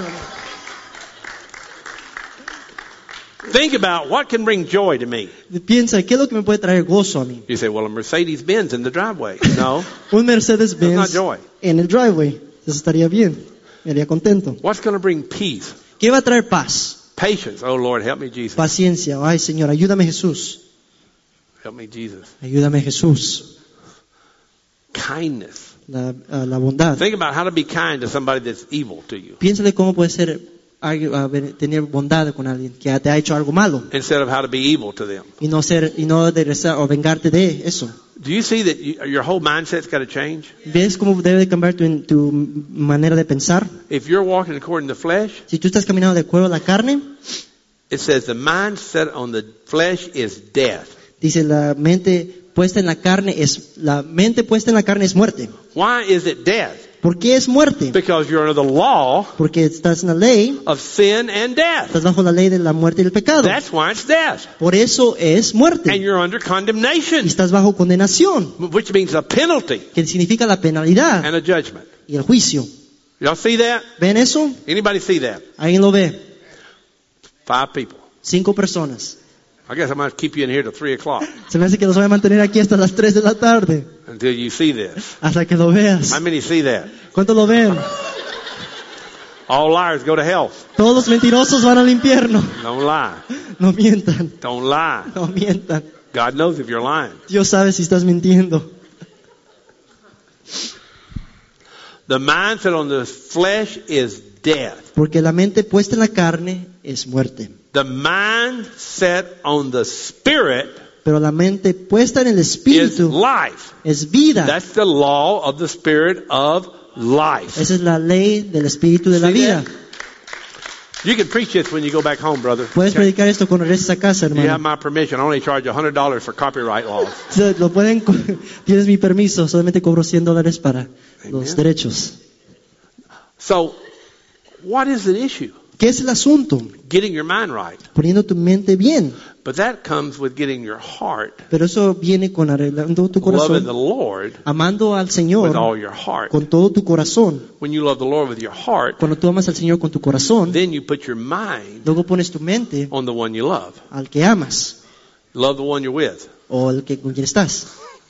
Think about what can bring joy to me. Piensa, ¿qué es lo que me puede traer gozo a mí? You say, well, a Mercedes-Benz in the driveway. No. Un Mercedes-Benz That's not joy. en el driveway. Eso estaría bien. Me haría contento. What's going to bring peace? ¿Qué va a traer paz? Patience. Oh, Lord, help me, Jesus. Paciencia. Ay, Señor, ayúdame, Jesús. Help me, Jesus. Ayúdame, Jesús. Kindness. La, ah, la bondad. Think about how to be kind to somebody that's evil to you Piénsale cómo puede ser algo- a ver, tener bondad con alguien que te ha hecho algo malo instead of how to be evil to them. y no ser y no de rezar o vengarte de eso. Do you see that you, your whole mindset's got to change? ¿Ves cómo debe de cambiar tu, tu manera de pensar? If you're walking according to the flesh, Si tú estás caminando de acuerdo a la carne, it says the mindset on the flesh is death. dice la mente puesta en la carne es la mente puesta en la carne es muerte. Why is it death? ¿Por qué es muerte? Because you're under the law Porque estás en la ley, of sin and death. estás bajo la ley de la muerte y el pecado. That's why it's death. Por eso es And muerte. you're under Y condemnation, estás bajo condenación, which means a penalty que significa la penalidad and a judgment. y el juicio. Y'all see that? ¿Ven eso? Anybody see that? ¿Alguien lo ve? Five people. Cinco personas. I guess I'm going to keep you in here till three o'clock Se me hace que los voy a mantener aquí hasta las tres de la tarde, until you see this. hasta que lo veas. How many see that? ¿Cuántos lo ven? All liars go to hell. Todos los mentirosos van al infierno. Don't lie. No mientan, Don't lie. no mientan. God knows if you're lying. Dios sabe si estás mintiendo. The mindset on the flesh is death. Porque la mente puesta en la carne es muerte. The mindset on the spirit Pero la mente puesta en el is espíritu life. es vida. That's the law of the spirit of life. Esa es la ley del espíritu de la See vida. that? You can preach this when you go back home, brother. Puedes Okay? predicar esto cuando regreses a casa, You have hermano. my permission. I only charge one hundred dollars for copyright laws. So, Lo pueden, co- tienes mi permiso, solamente cobro cien dólares para los Amen. derechos. So, what is the issue? ¿Qué es el asunto? Getting your mind right. Poniendo tu mente bien. But that comes with getting your heart, Pero eso viene con arreglando tu loving the corazón, Lord amando al with Señor all your heart. con todo tu corazón. When you love the Lord with your heart, Cuando tú amas al Señor con tu corazón, then you put your mind luego pones tu mente on the one you love. al que amas Love the one you're with. o al que con quien estás.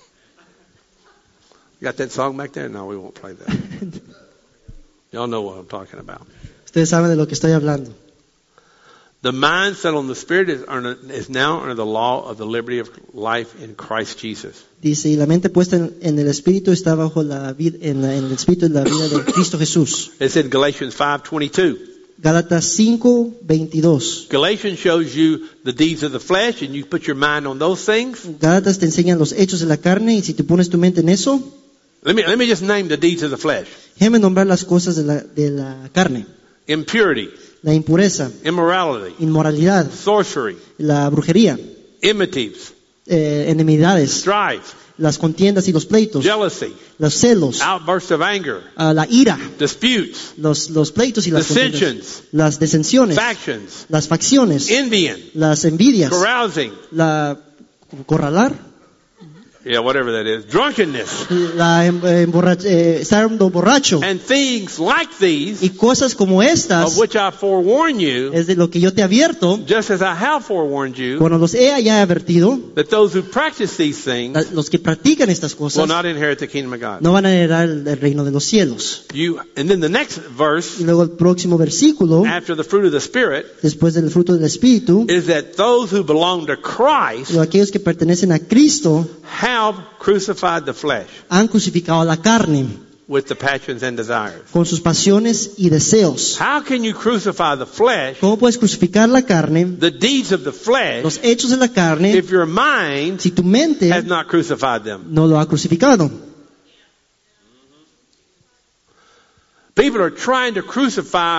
You got that song back there? No, we won't play that. Y'all know what I'm talking about. Ustedes saben de lo que estoy hablando. The mindset on the spirit is, under, is now under the law of the liberty of life in Christ Jesus. Dice, y la mente puesta en, en el espíritu está bajo la vida, en, la- en el espíritu de la vida de Cristo Jesús. It's in Galatians five twenty-two. Gálatas cinco veintidós. Galatians shows you the deeds of the flesh, and you put your mind on those things. Gálatas te enseñan los hechos de la carne y si te pones tu mente en eso, Let me let me just name the deeds of the flesh: déjame nombrar las cosas de la, de la carne. impurity, La impureza, immorality, inmoralidad, sorcery, la brujería, enmities, eh, enemidades, strife, las contiendas y los pleitos, jealousy, los celos, outbursts of anger, ah, la ira, disputes, los, los pleitos y las contiendas, dissensions, las disensiones, factions, las facciones, envying, las envidias, carousing, la corralar, yeah, whatever that is, drunkenness, la em- emborrach- eh, estar borracho and things like these, y cosas como of estas which I forewarn you, es de lo que yo te advierto just as I have forewarned you, cuando los he ya advertido. that those who practice these things La- los que practican estas will cosas not inherit the kingdom of God. no van a heredar el, el reino de los cielos. You, and then the next verse, Y luego el próximo versículo, after the fruit of the Spirit, después del fruto del espíritu, is that those who belong to Christ lo- aquellos que pertenecen a Cristo have crucified the flesh han crucificado la carne with the passions and desires. con sus pasiones y deseos. How can you crucify the flesh, ¿Cómo puedes crucificar la carne, the deeds of the flesh, los hechos de la carne, if your mind si tu mente has not crucified them? no lo ha crucificado? People are trying to crucify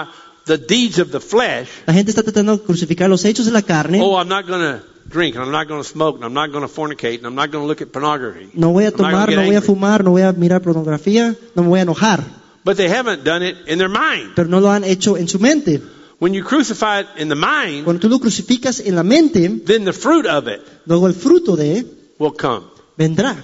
the deeds of the flesh. La gente está tratando de crucificar los hechos de la carne. Oh, I'm not going to drink, and I'm not going to smoke, and I'm not going to fornicate, and I'm not going to look at pornography. No voy a I'm not gonna tomar, get no voy a angry. fumar, no voy a mirar pornografía, no me voy a enojar. But they haven't done it in their mind. Pero no lo han hecho en su mente. When you crucify it in the mind, Cuando tú lo crucificas en la mente, then the fruit of it luego el fruto de will come. vendrá.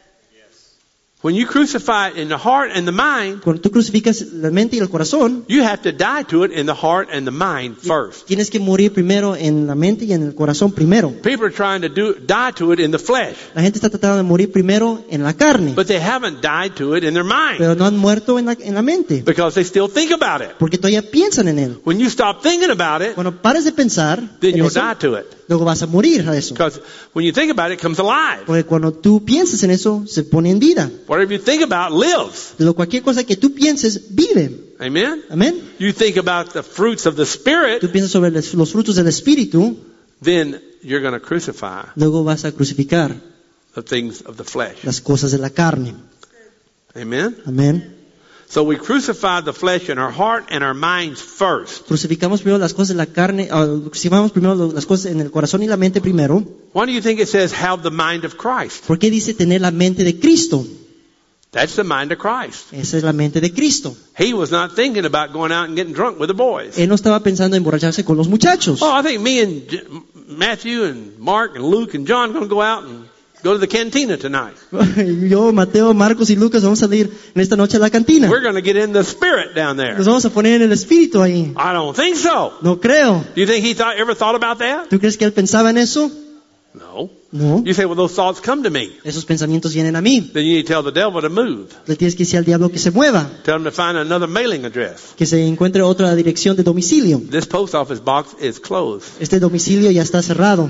When you crucify it in the heart and the mind, Cuando tú crucificas la mente y el corazón, you have to die to it in the heart and the mind first. tienes que morir primero en la mente y en el corazón primero. People are trying to do, die to it in the flesh, La gente está tratando de morir primero en la carne, but they haven't died to it in their mind pero no han muerto en la, en la mente, because they still think about it. porque todavía piensan en él. When you stop thinking about it, Cuando pares de pensar then en you'll eso, die to it. luego vas a morir a eso. Because when you think about it, it comes alive. Porque cuando tú piensas en eso, se pone en vida. Whatever you think about lives. Luego cualquier cosa que tú pienses, vive. Amen? Amén. You think about the fruits of the Spirit, Tú piensas sobre los los frutos del Espíritu, then you're going to crucify luego vas a crucificar the things of the flesh. las cosas de la carne. Amen? Amén. So we crucify the flesh in our heart and our minds first. Crucificamos primero las cosas de la carne, uh, crucificamos primero lo- las cosas en el corazón y la mente primero. Why do you think it says have the mind of Christ? ¿Por qué dice tener la mente de Cristo? That's the mind of Christ. Esa es la mente de Cristo. He was not thinking about going out and getting drunk with the boys. Él no estaba pensando en emborracharse con los muchachos. Oh, I think me and J- Matthew and Mark and Luke and John are going to go out and go to the cantina tonight. Yo, Mateo, Marcos y Lucas vamos a salir en esta noche a la cantina. We're going to get in the spirit down there. Nos vamos a poner en el espíritu ahí. I don't think so. No creo. Do you think he thought, ever thought about that? ¿Tú crees que él pensaba en eso? No. No. You say, well, those thoughts come to me. Esos pensamientos vienen a mí. Then you need to tell the devil to move. Le tienes que decir al diablo que se mueva, Tell him to find another mailing address. que se encuentre otra dirección de domicilio. This post office box is closed. Este domicilio ya está cerrado.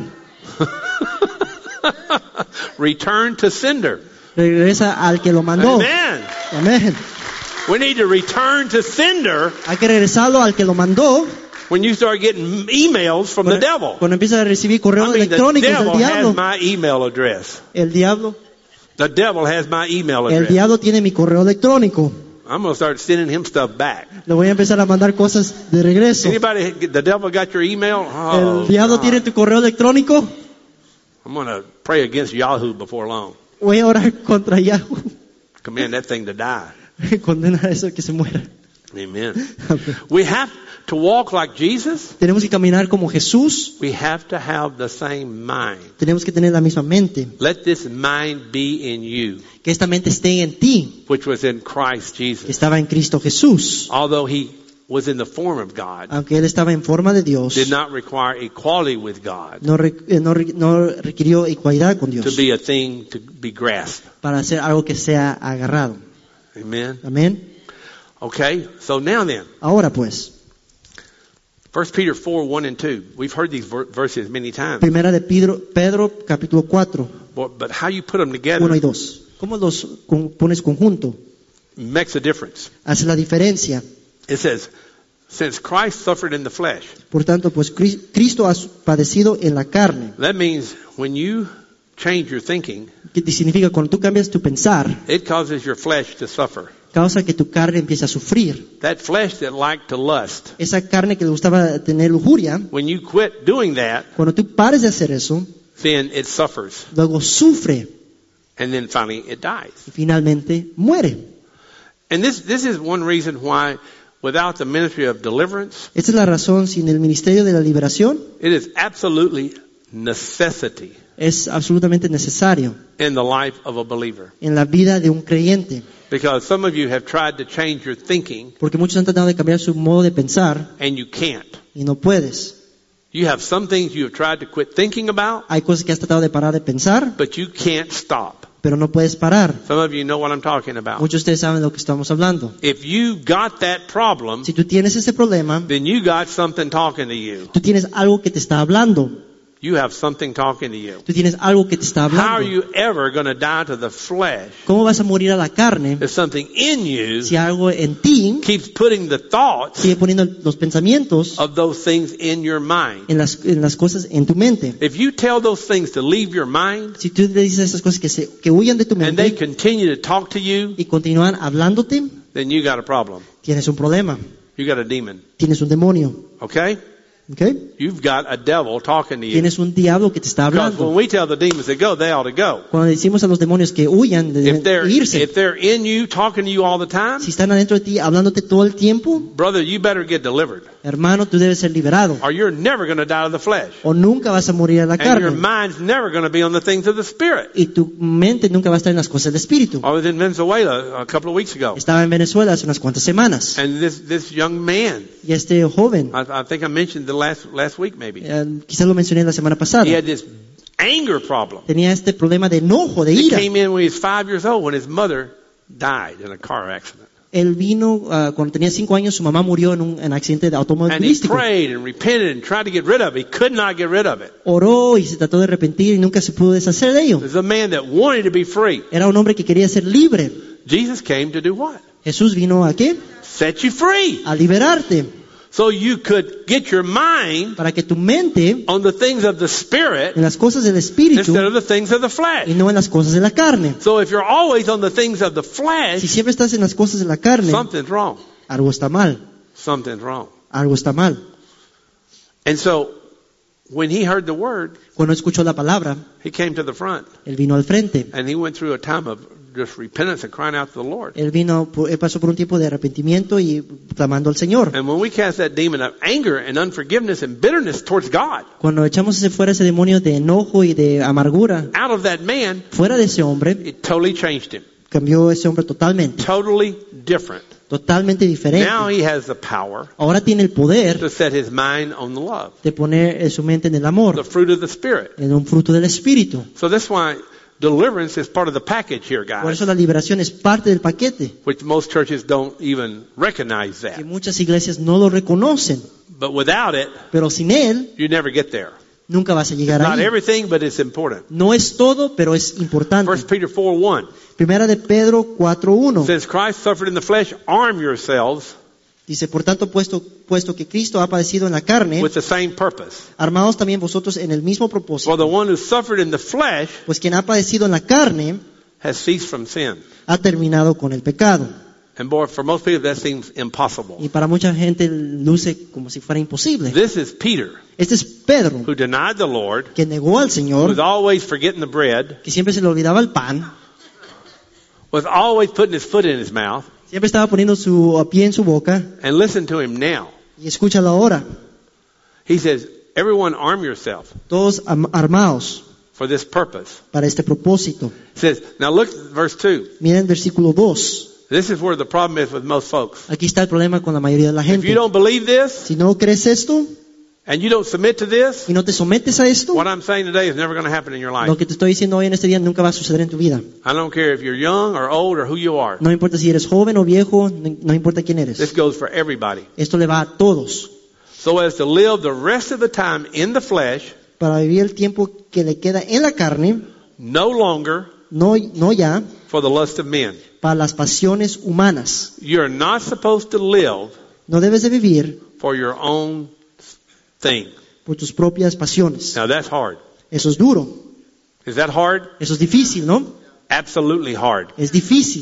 Return to sender. Regresa al que lo mandó. Amen. Amén. We need to return to sender Hay que regresarlo al que lo mandó. when you start getting emails from the Cuando, devil. cuando empieza a recibir I correos mean, the electrónicos del devil diablo. has my email address. El diablo, The devil has my email el address. diablo tiene mi correo electrónico. I'm going to start sending him stuff back. Le voy a empezar a mandar cosas de regreso. Anybody, the devil got your email? Oh, El diablo God. tiene tu correo electrónico. I'm going to pray against Yahoo before long. Voy a orar contra Yahoo. Command that thing to die. Condena a eso que se muera. Amen. We have to walk like Jesus. Tenemos que caminar como Jesús. We have to have the same mind. Tenemos que tener la misma mente. Let this mind be in you, Que esta mente esté en ti, which was in Christ que Jesus. estaba en Cristo Jesús. Although he was in the form of God, Aunque él estaba en forma de Dios, did not require equality with God no, re- eh, no, re- no requirió igualdad con to Dios be a thing to be grasped. para hacer algo que sea agarrado. Amen. Amén. Okay, so now then, Ahora pues, First Peter four, one and two. We've heard these ver- verses many times. primera de Pedro, Pedro capítulo cuatro, But, but how you put them uno together y dos. ¿Cómo los con- pones conjunto? makes a difference. Hace la diferencia. It says, since Christ suffered in the flesh, Por tanto, pues Cri- Cristo ha padecido en la carne. that means when you change your thinking, ¿Qué significa? Cuando tú cambias tu pensar, it causes your flesh to suffer. causa que tu carne empiece a sufrir. That flesh that liked to lust, Esa carne que le gustaba tener lujuria, when you quit doing that, cuando tú pares de hacer eso, then it suffers. luego sufre And then finally it dies. y finalmente muere. And this, this is one reason why without the ministry of deliverance, Esta es la razón, sin el ministerio de la liberación, it is absolutely necessity es absolutamente necesario in the life of a believer. en la vida de un creyente. Because some of you have tried to change your thinking Porque muchos han tratado de cambiar su modo de pensar and you can't. y no puedes. You have some things you have tried to quit thinking about, Hay cosas que has tratado de parar de pensar, but you can't stop. pero no puedes parar. Some of you know what I'm talking about. Muchos de ustedes saben de lo que estamos hablando. If you got that problem, Si tú tienes ese problema, then you got something talking to you. tú tienes algo que te está hablando. You have something talking to you. Tú tienes algo que te está How are hablando. you ever going to die to the flesh ¿Cómo vas a morir a la carne if something in you si algo en ti keeps putting the thoughts sigue poniendo los pensamientos of those things in your mind? en las, en las cosas en tu mente? If you tell those things to leave your mind Si tú le dices esas cosas que, se, que huyan de tu and they mente continue to talk to you, y continúan hablándote, then you got a problem. tienes un problema. You got a demon. tienes un demonio. Okay? ¿Okay? You've got a devil talking to you. Tienes un diablo que te está Because when hablando. we tell the demons to go, they ought to go. Cuando decimos a los demonios que huyan, If they're, deben irse. if they're in you, talking to you all the time, Si están adentro de ti hablándote todo el tiempo, brother, you better get delivered. hermano, tú debes ser liberado. Or you're never going to die of the flesh. O nunca vas a morir a la And your carne. mind's never going to be on the things of the Spirit. Y tu mente nunca va a estar en las cosas del espíritu. I was in Venezuela a couple of weeks ago. Estaba en Venezuela hace unas cuantas semanas. And this, this young man, Y este joven, I, I think I mentioned the last, last week maybe, eh, quizás lo mencioné la semana pasada, he had this anger problem. tenía este problema de enojo, de He ira. came in when he was five years old when his mother died in a car accident. Él vino ah, cuando tenía cinco años, su mamá murió en un en accidente de And he automovilístico. prayed and repented and tried to get rid of it. He could not get rid of it. Oró y se trató de arrepentir y nunca se pudo deshacer de ello. There's a man that wanted to be free. Era un hombre que quería ser libre. Jesus came to do what? Jesús vino a qué? Set you free. A liberarte, So you could get your mind para que tu mente on the things of the Spirit en las cosas del espíritu instead of the things of the y flesh. no en las cosas de la carne. So if you're always on the things of the Si flesh, siempre estás en las cosas de la carne, something's wrong. algo está mal, Something's wrong. algo está mal. And so when he heard the word, Cuando escuchó la palabra, he came to the front él vino al frente. and he went through a time of just repentance and crying out to the Lord. Él vino, por- él pasó por un tiempo de arrepentimiento y clamando al Señor. And when we cast that demon of anger and unforgiveness and bitterness towards God Cuando echamos ese fuera ese demonio de enojo y de amargura out of that man, fuera de ese hombre, it totally changed him. cambió ese hombre totalmente, Totally different. totalmente diferente. Now he has the power Ahora tiene el poder to set his mind on the love, de poner eh, su mente en el the amor, fruit of the Spirit. en un fruto del Espíritu. So that's why deliverance is part of the package here, Por guys, eso la liberación es parte del paquete, which most churches don't even recognize que that. muchas iglesias no lo reconocen, But without it, pero sin él you never get there. nunca vas a llegar Not ahí. everything, but it's important. No es todo, pero es importante. First Peter four one Primera de Pedro cuatro uno says, Christ suffered in the flesh, arm yourselves dice, por tanto, puesto, puesto que Cristo ha padecido en la carne, with the same purpose. armaos también vosotros en el mismo For propósito. the one who suffered in the flesh Pues quien ha padecido en la carne has ceased from sin. ha terminado con el pecado. And boy, for most people that seems impossible. Y para mucha gente luce como si fuera imposible. This is Peter, Este es Pedro, who denied the Lord, que negó al was Señor, always forgetting the bread, que siempre se le olvidaba el pan, was always putting his foot in his mouth. siempre estaba poniendo su pie en su boca. And listen to him now. Y escúchalo ahora, He says, everyone arm yourself todos am- armados for this purpose. para este propósito. He says, now look at verse two. Miren el versículo dos. This is where the problem is with most folks. Aquí está el problema con la mayoría de la If you gente. don't believe this, Si no crees esto and you don't submit to this, y no te sometes a esto, what I'm saying today is never going to happen in your life. lo que te estoy diciendo hoy en este día nunca va a suceder en tu vida. I don't care if you're young or old or who you are. No importa si eres joven o viejo, no no importa quién This eres. goes for everybody. Esto le va a todos. So as to live the rest of the time in the flesh, Para vivir el tiempo que le queda en la carne, no longer no, no ya for the lust of men. para las pasiones humanas. You're not supposed to live No debes de vivir for your own thing. por tus propias pasiones. Now that's hard. Eso es duro. Is that hard? Eso es difícil, ¿no? Absolutely hard. Es difícil.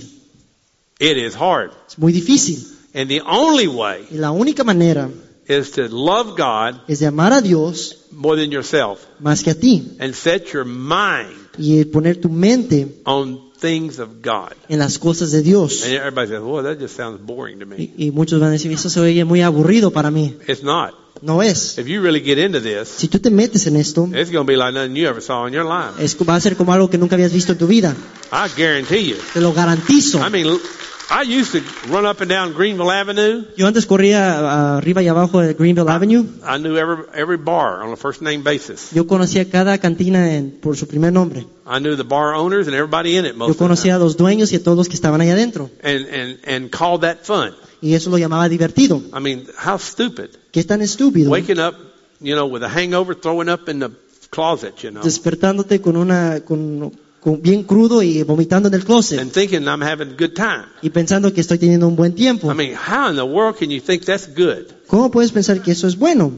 It is hard. Es muy difícil. And the only way Y la única manera is to love God es de amar a Dios more than yourself más que a ti. and set your mind Y poner tu mente on things of God. en las cosas de Dios. And everybody says, well, that just sounds boring to me. Y, y muchos van a decir, eso se oye muy aburrido para mí. It's not. No es. If you really get into this, Si tú te metes en esto, it's going to be like nothing you ever saw in your life. es, va a ser como algo que nunca habías visto en tu vida. I guarantee you. Te lo garantizo. I mean, I used to run up and down Greenville Avenue. Yo antes corría uh, arriba y abajo de Greenville Avenue. I knew every every bar on a first name basis. Yo conocía cada cantina en- por su primer nombre. I knew the bar owners and everybody in it most Yo of the conocía time. a los dueños y a todos los que estaban ahí adentro. And, and, and called that fun. Y eso lo llamaba divertido. I mean, how stupid. ¿Qué es tan estúpido? Waking up, you know, with a hangover, throwing up in the closet, you know, Despertándote con una, con, con bien crudo y vomitando en el closet. and thinking I'm having a good time. Y pensando que estoy teniendo un buen tiempo. I mean, how in the world can you think that's good? ¿Cómo puedes pensar que eso es bueno?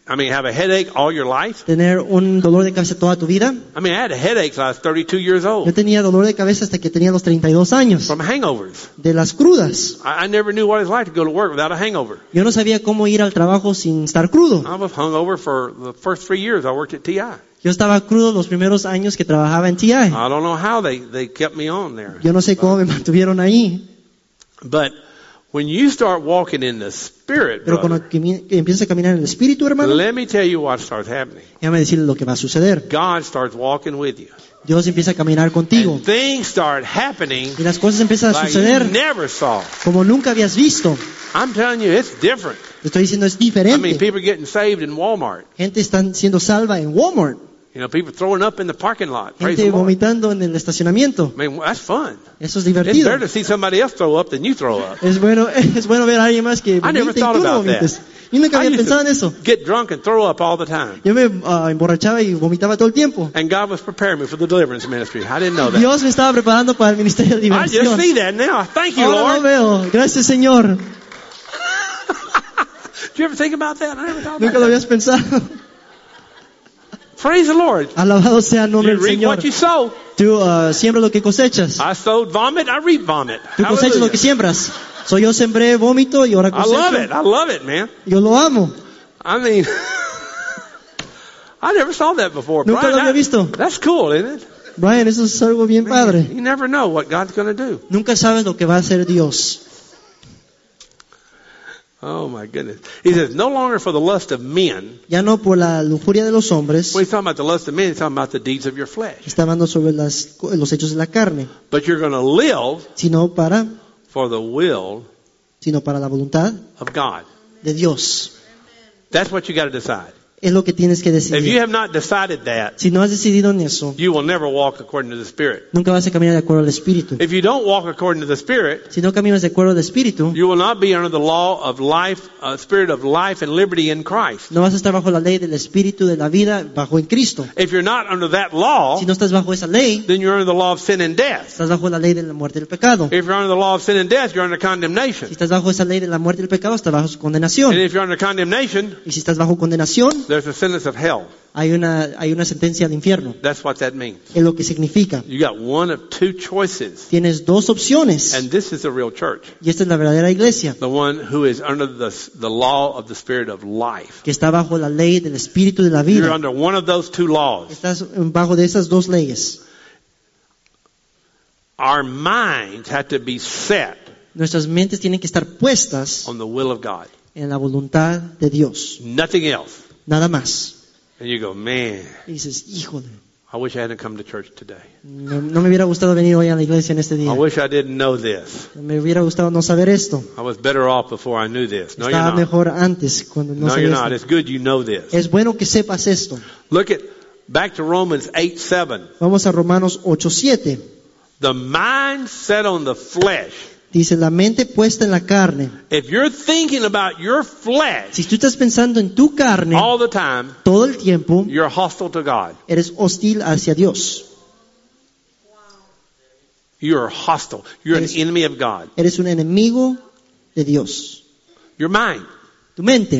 I mean, have a headache all your life? Tener un dolor de cabeza toda tu vida. I mean, I had a headache till I was thirty-two years Yo old tenía dolor de cabeza hasta que tenía los treinta y dos años. from hangovers. De las crudas. I, I never knew what it was like to go to work without a hangover. Yo no sabía cómo ir al trabajo sin estar crudo. I was hungover for the first three years I worked at T I. Yo estaba crudo los primeros años que trabajaba en T I. I don't know how they, they kept me on there. Yo no sé cómo me mantuvieron ahí. But when you start walking in the Spirit, Pero brother, cuando que- que empiezas a caminar en el Espíritu, hermano, let me tell you what starts happening. déjame decirle lo que va a suceder. God starts walking with you. Dios empieza a caminar contigo. And things start happening Y las cosas empiezan a like you suceder never saw. como nunca habías visto. I'm telling you, it's different. Te estoy diciendo, es I mean, diferente. people are getting saved in Walmart. Gente está siendo salva en Walmart. You know, people throwing up in the parking lot. Praise the Gente Lord. vomitando en el estacionamiento. I mean, that's fun. Eso es It's divertido. better to see somebody else throw up than you throw up. Es bueno, es bueno ver a alguien más que I never vomite y thought tú no about vomites. that. Yo nunca I había used pensado en to eso. get drunk and throw up all the time. Yo me ah, emborrachaba y vomitaba todo el tiempo. And God was preparing me for the deliverance ministry. I didn't know that. Dios me estaba preparando para el ministerio de I just liberación. see that now. Thank you, Ahora lo Lord. veo. Gracias, Señor. Did you ever think about that? I never thought Nunca about lo that. habías pensado. Praise the Lord. Alabado sea el nombre You del reap Señor. what you sow. Tú ah, siembras lo que cosechas. I sowed vomit, I reap vomit. Tú cosechas lo que Hallelujah. siembras. So yo sembré vómito y ahora I love it. cosecho. I love it, man. Yo lo amo. I mean, I never saw that before. Nunca Brian, lo había that- visto. That's cool, isn't it? Brian, eso es algo bien padre. You never know what God's going to do. Nunca sabes lo que va a hacer Dios. Oh my goodness. He says, no longer for the lust of men. Ya no por la lujuria de los hombres. When he's talking about the lust of men, he's talking about the deeds of your flesh. Está hablando sobre las, los hechos de la carne. But you're going to live Sino para, for the will sino para la voluntad of God. de Dios. That's what you got to decide. Es lo que tienes que If you decidir. have not decided that, Si no has decidido en eso, you will never walk according to the Spirit. nunca vas a caminar de acuerdo al Espíritu. If you don't walk according to the Spirit, Si no caminas de acuerdo al Espíritu, you will not be under the law of life, uh, spirit of life and liberty in Christ. no vas a estar bajo la ley del Espíritu de la vida, bajo en Cristo. If you're not under that law, Si no estás bajo esa ley, then you're under the law of sin and death. estás bajo la ley de la muerte y del pecado. If you're under the law of sin and death, you're under condemnation. Si estás bajo esa ley de la muerte y del pecado, estás bajo su And condenación. if you're under condemnation, Y si estás bajo condenación, there's a sentence of hell. hay una, hay una sentencia al infierno. That's what that means. Es lo que significa. You got one of two choices. Tienes dos opciones. And this is the real church. Y esta es la verdadera iglesia, The one who is under the, the law of the spirit of life. que está bajo la ley del Espíritu de la You're vida. under one of those two laws. Estás bajo de esas dos leyes. Our minds have to be set Nuestras mentes tienen que estar puestas on the will of God. en la voluntad de Dios. Nothing else. Nada más. And you go, man, Y dices, híjole, I wish I hadn't come to church today. no, no me hubiera gustado venir hoy a la iglesia en este I día. wish I didn't know this. Me hubiera gustado no saber esto. I was better off before I knew this. No, you're Estaba not. mejor antes cuando no No, you're sabía not. esto. It's good you know this. Es bueno que sepas esto. Look at, back to Romans eight seven. Vamos a Romanos ocho siete. The mind set on the flesh. Dice, la mente puesta en la carne. If you're thinking about your flesh Si tú estás pensando en tu carne all the time, todo el tiempo, you're hostile to God. eres hostil hacia Dios. You're hostile. You're an Eres- enemy of God. Eres un enemigo de Dios. Your mind. Tu mente.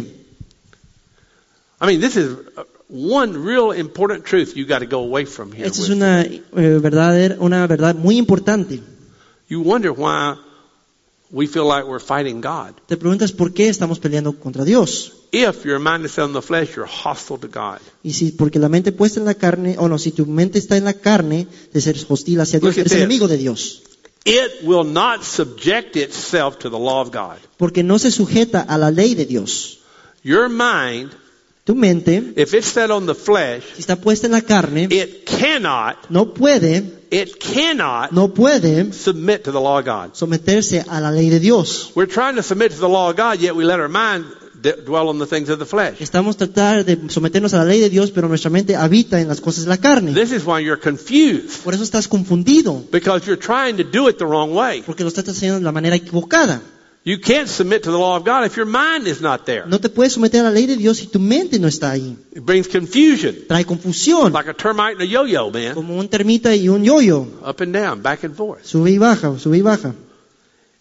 I mean, this is uh, one real important truth you got to go away from here. Esta es with. una, eh, verdad, una verdad muy importante. You wonder why we feel like we're fighting God. Te preguntas por qué estamos peleando contra Dios. If your mind is set on the flesh, you're hostile to God. Y si porque la mente puesta en la carne, o no, si tu mente está en la carne, de ser hostil hacia Dios, Look at eres this. enemigo de Dios. It will not subject itself to the law of God. Porque no se sujeta a la ley de Dios. Your mind, Tu mente, if it's set on the flesh, si está puesta en la carne, it cannot, no puede, it cannot no puede submit to the law of God. someterse a la ley de Dios. We're trying to submit to the law of God, yet we let our mind d- dwell on the things of the flesh. Estamos tratando de someternos a la ley de Dios, pero nuestra mente habita en las cosas de la carne. This is why you're confused, Por eso estás confundido, because you're trying to do it the wrong way. porque lo estás haciendo de la manera equivocada. You can't submit to the law of God if your mind is not there. No te puedes someter a la ley de Dios si tu mente no está ahí. It brings confusion, Trae confusión, like a termite and a yo-yo, man. como un termita y un yoyo. Up and down, back and forth. Sube y baja, sube y baja.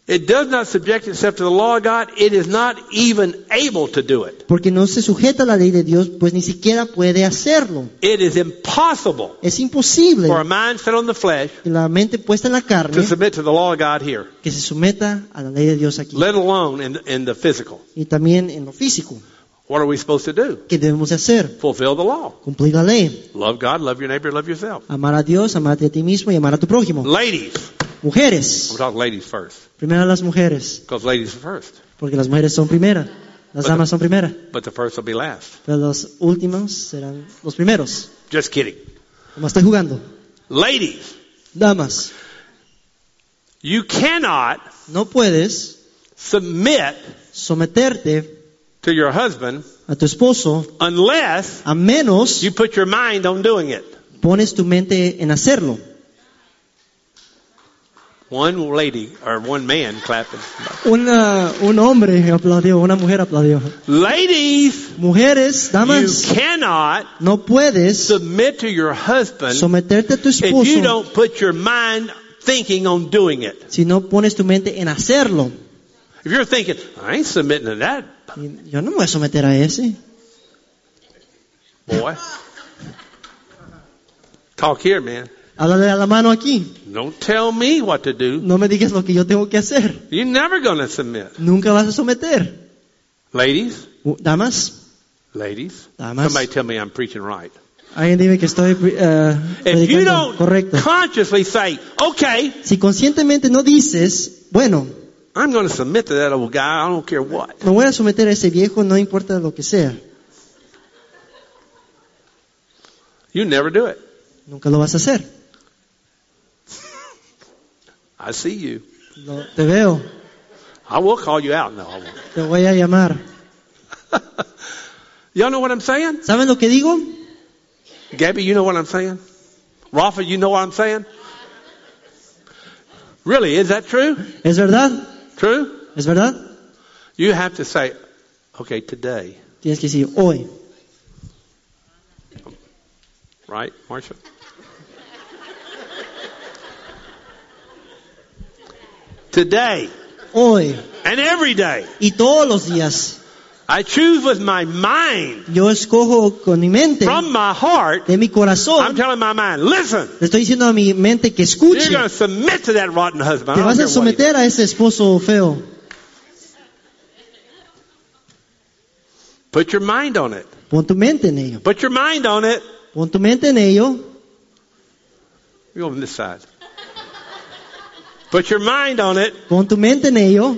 It does not subject itself to the law of God. It is not even able to do it. Porque no se sujeta a la ley de Dios, pues ni siquiera puede hacerlo. It is impossible Es imposible for a mind set on the flesh que la mente puesta en la to carne submit to the law of God here, que se someta a la ley de Dios aquí. let alone in, in the physical. Y también en lo físico. What are we supposed to do? ¿Qué debemos de hacer? Fulfill the law. Cumplir la ley. Love God, love your neighbor, love yourself. Amar a Dios, amarte a ti mismo y amar a tu prójimo. Ladies, Mujeres. I'm talking ladies first, Primero las mujeres. because ladies are first, Porque las mujeres son primera. Las damas son primera. but the first will be last. Pero los últimos serán los primeros. Just kidding. Como estoy jugando. Ladies, Damas, you cannot no puedes submit someterte to your husband a tu esposo unless a menos you put your mind on doing it. pones tu mente en hacerlo. One lady or one man clapping. Una, un hombre aplaudió, una mujer aplaudió. Ladies, Mujeres, you damas, cannot no puedes submit to your husband someterte a tu if you esposo don't put your mind thinking on doing it. si no pones tu mente en hacerlo. If you're thinking, I ain't submitting to that Y yo no me voy a someter a ese. boy. Talk here, man. Háblale a la mano aquí. Don't tell me what to do. No me digas lo que yo tengo que hacer. You're never going to submit. Nunca vas a someter. Ladies, Uh, Damas, ladies, Damas. somebody tell me I'm preaching right. alguien dime que estoy uh, If you predicando don't correcto. consciously say, okay, Si conscientemente no dices, bueno, I'm going to submit to that old guy, I don't care what. me voy a someter a ese viejo, no importa lo que sea. You never do it. Nunca lo vas a hacer. I see you. No, te veo, I will call you out. No, I won't. te voy a llamar. Y'all know what I'm saying? ¿Saben lo que digo? Gabby, you know what I'm saying? Rafa, you know what I'm saying? Really, is that true? ¿Es verdad? True? ¿Es verdad? You have to say, okay, today. Tienes que decir, hoy. Right, Marcia? Today Hoy. and every day, Y todos los días. I choose with my mind, Yo escojo con mi mente, from my heart. de mi I'm corazón. telling my mind, listen, Le estoy diciendo a mi mente que you're escuche. going to submit to that rotten husband. Te I don't vas a care what he does. someter a ese esposo feo. Put your mind on it. Pon tu mente en ello. Put your mind on it. Pon tu mente en ello. You go on this side. Put your mind on it. Pon tu mente en ello.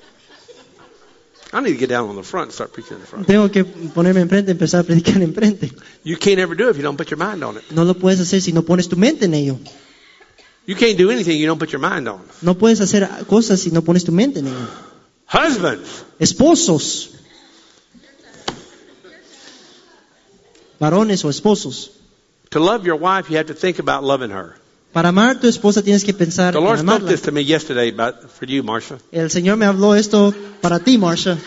I need to get down on the front and start preaching in the front. Tengo que ponerme enfrente, empezar a predicar enfrente. You can't ever do it if you don't put your mind on it. No lo puedes hacer si no pones tu mente en ello. You can't do anything you don't put your mind on. No puedes hacer cosas si no pones tu mente en ello. Husbands, Esposos. Varones o esposos. to love your wife, you have to think about loving her. Para amar a tu esposa tienes que pensar The en Lord spoke amarla. this to me yesterday about for you, Marcia. El Señor me habló esto para ti, Marsha.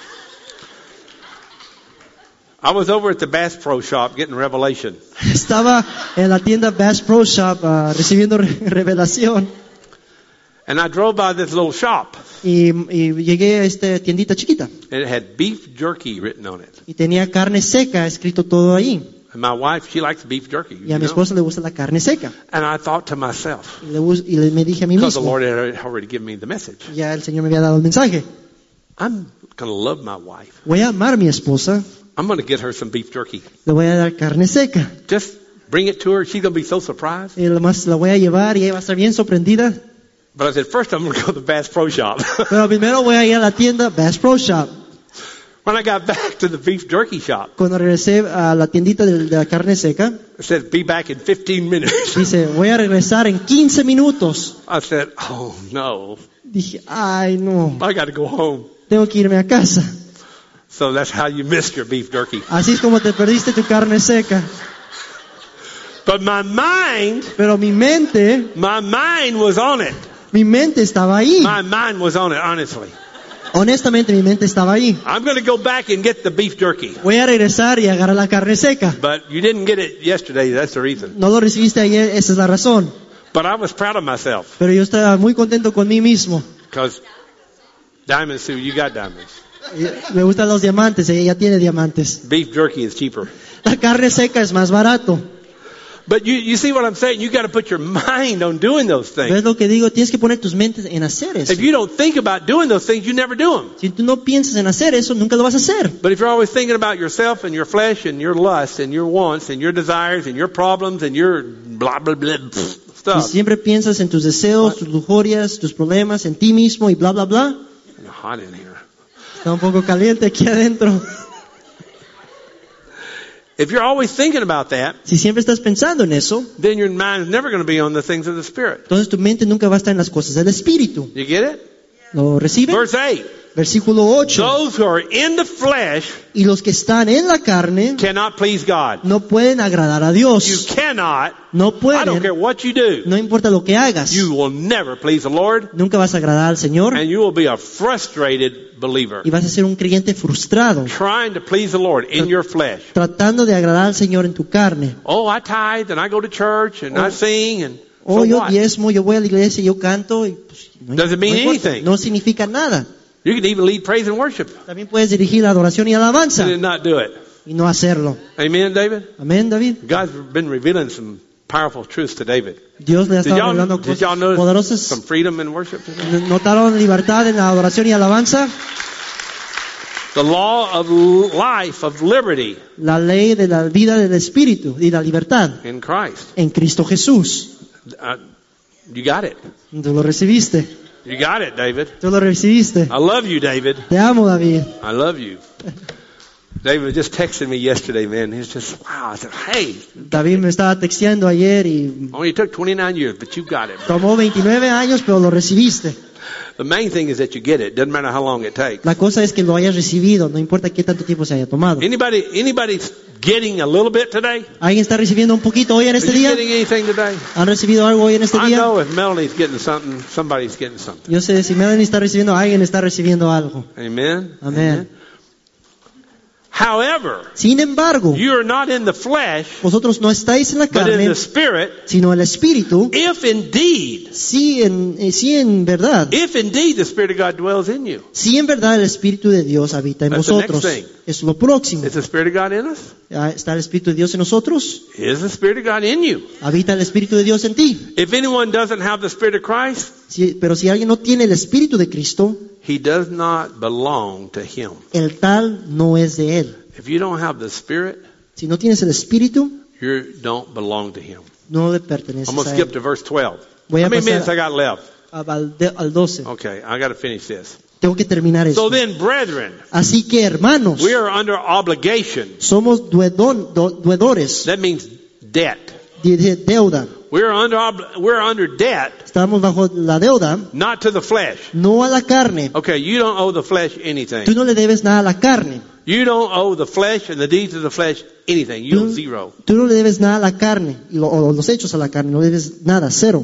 I was over at the Bass Pro Shop getting revelation. Estaba en la tienda Bass Pro Shop uh, recibiendo re- revelación And I drove by this little shop. y, y llegué a esta tiendita chiquita And it had beef jerky written on it. y tenía carne seca escrito todo ahí. And my wife, she likes beef jerky. Y You a mi know? esposa le gusta la carne seca. And I thought to myself, Y le, bus- y le- me dije a mí because the mismo, Lord had already given me the message, ya el Señor me había dado el mensaje. I'm going to love my wife. Voy a amar a mi esposa, I'm going to get her some beef jerky. le voy a dar carne seca. Just bring it to her. She's going to be so surprised. Y además la voy a llevar y ella va a estar bien sorprendida. But I said, first I'm going to go to the Bass Pro Shop. Pero primero voy a ir a la tienda Bass Pro Shop. When I got back to the beef jerky shop, Cuando regresé a la tiendita de, de la carne seca, it said, be back in fifteen minutes. dice, voy a regresar en quince minutos. I said, oh no, Dije, ay no, I got to go home. tengo que irme a casa. So that's how you missed your beef jerky. Así es como te perdiste tu carne seca. But my mind, Pero mi mente, my mind was on it. mi mente estaba ahí. My mind was on it, honestly. Honestamente, mi mente estaba ahí. I'm going to go back and get the beef jerky. Voy a regresar y agarrar la carne seca. But you didn't get it yesterday, that's the reason. No lo recibiste ayer, esa es la razón. But I was proud of myself Pero yo estaba muy contento con mí mismo. because Because diamonds, Sue, you got diamonds. Me gustan los diamantes, ella ya tiene diamantes. Beef jerky is cheaper. La carne seca es más barato. But you, you see what I'm saying? You got to put your mind on doing those things. ¿Ves lo que digo? Tienes que poner tus mentes en hacer eso. If you don't think about doing those things, you never do them. Si tú no piensas en hacer eso, nunca lo vas a hacer. But if you're always thinking about yourself and your flesh and your lusts and your wants and your desires and your problems and your blah, blah, blah, blah Si stuff. siempre piensas en tus deseos, tus lujurias, tus problemas, en ti mismo y bla, bla, bla, It's hot in here. está un poco caliente aquí adentro. If you're always thinking about that, Si siempre estás pensando en eso, then your mind is never going to be on the things of the Spirit. entonces tu mente nunca va a estar en las cosas del Espíritu. You get it? ¿Lo reciben? Verse eight. Versículo ocho. Those who are in the flesh Y los que están en la carne cannot please God. no pueden agradar a You Dios. cannot. No I don't care pueden, what you do. no importa lo que hagas. You will never please the Lord, Nunca vas a agradar al Señor and you will be a frustrated believer. y vas a ser un creyente frustrado, Trying to please the Lord in your flesh. tratando de agradar al Señor en tu carne. Oh, I tithe and I go to church and I Oh. sing and Oh, so yo what? diezmo, yo voy a la iglesia, yo canto. Y, pues, no, Does it mean no importa, anything? no significa nada. You can even lead praise and worship También puedes dirigir la adoración y alabanza and not do it. y no hacerlo. Amen, David? Amén, David. God's been revealing some powerful truths to David. Dios le ha Did estado y'all, revelando did y'all cosas notice poderosas. some freedom in worship today? ¿Notaron libertad en la adoración y alabanza? The law of life, of liberty La ley de la vida del Espíritu y la libertad in Christ. en Cristo Jesús. Uh, you got it. Tú lo recibiste. You got it, David. Tú lo recibiste. I love you, David. Te amo, David. I love you. David just texted me yesterday, man. He's just, wow. I said, hey, David me estaba texteando ayer y only took twenty-nine years, but you got it. Bro. tomó veintinueve años, pero lo recibiste. The main thing is that you get it. Doesn't matter how long it takes. La cosa es que lo hayas recibido, no importa qué tanto tiempo se haya tomado. Anybody, anybody getting a little bit today? ¿Alguien está recibiendo un poquito hoy en Are este you día? getting anything today? ¿Han recibido algo hoy en este I día? know if Melanie's getting something, somebody's getting something. Yo sé, si Melanie está recibiendo, alguien está recibiendo algo. Amen. Amén. However, Sin embargo, you are not in the flesh, vosotros no estáis en la but in carne, the Spirit. sino en el Espíritu. If indeed, Sí en, eh, sí, en verdad. if indeed the Spirit of God dwells in you. Sí, en verdad el Espíritu de Dios habita en That's the next vosotros. thing. Es lo próximo. Is the Spirit of God in us? Ah, ¿Está el Espíritu de Dios en nosotros? Is the Spirit of God in you? ¿Habita el Espíritu de Dios en ti? If anyone doesn't have the Spirit of Christ, Sí, pero si alguien no tiene el Espíritu de Cristo, he does not belong to Him. el tal no es de Él. If you don't have the Spirit, Si no tienes el Espíritu, you don't belong to Him. no le perteneces I'm going to a skip Él. to verse twelve. Voy a How many pasar minutes I got left? al, de- al doce. Okay, I got to finish this. Tengo que terminar So esto. then, brethren, Así que, hermanos, we are under obligation. somos duedon- do- duedores That means debt. de, de deuda. We're under obli- we're under debt, Estamos bajo la deuda, not to the flesh. no a la carne. Okay, you don't owe the flesh Tú anything. no le debes nada a la carne. You don't owe the flesh and the deeds of the flesh anything. You owe Tú, zero. tú no le debes nada a la carne, y lo- o los hechos a la carne, no le debes nada, cero,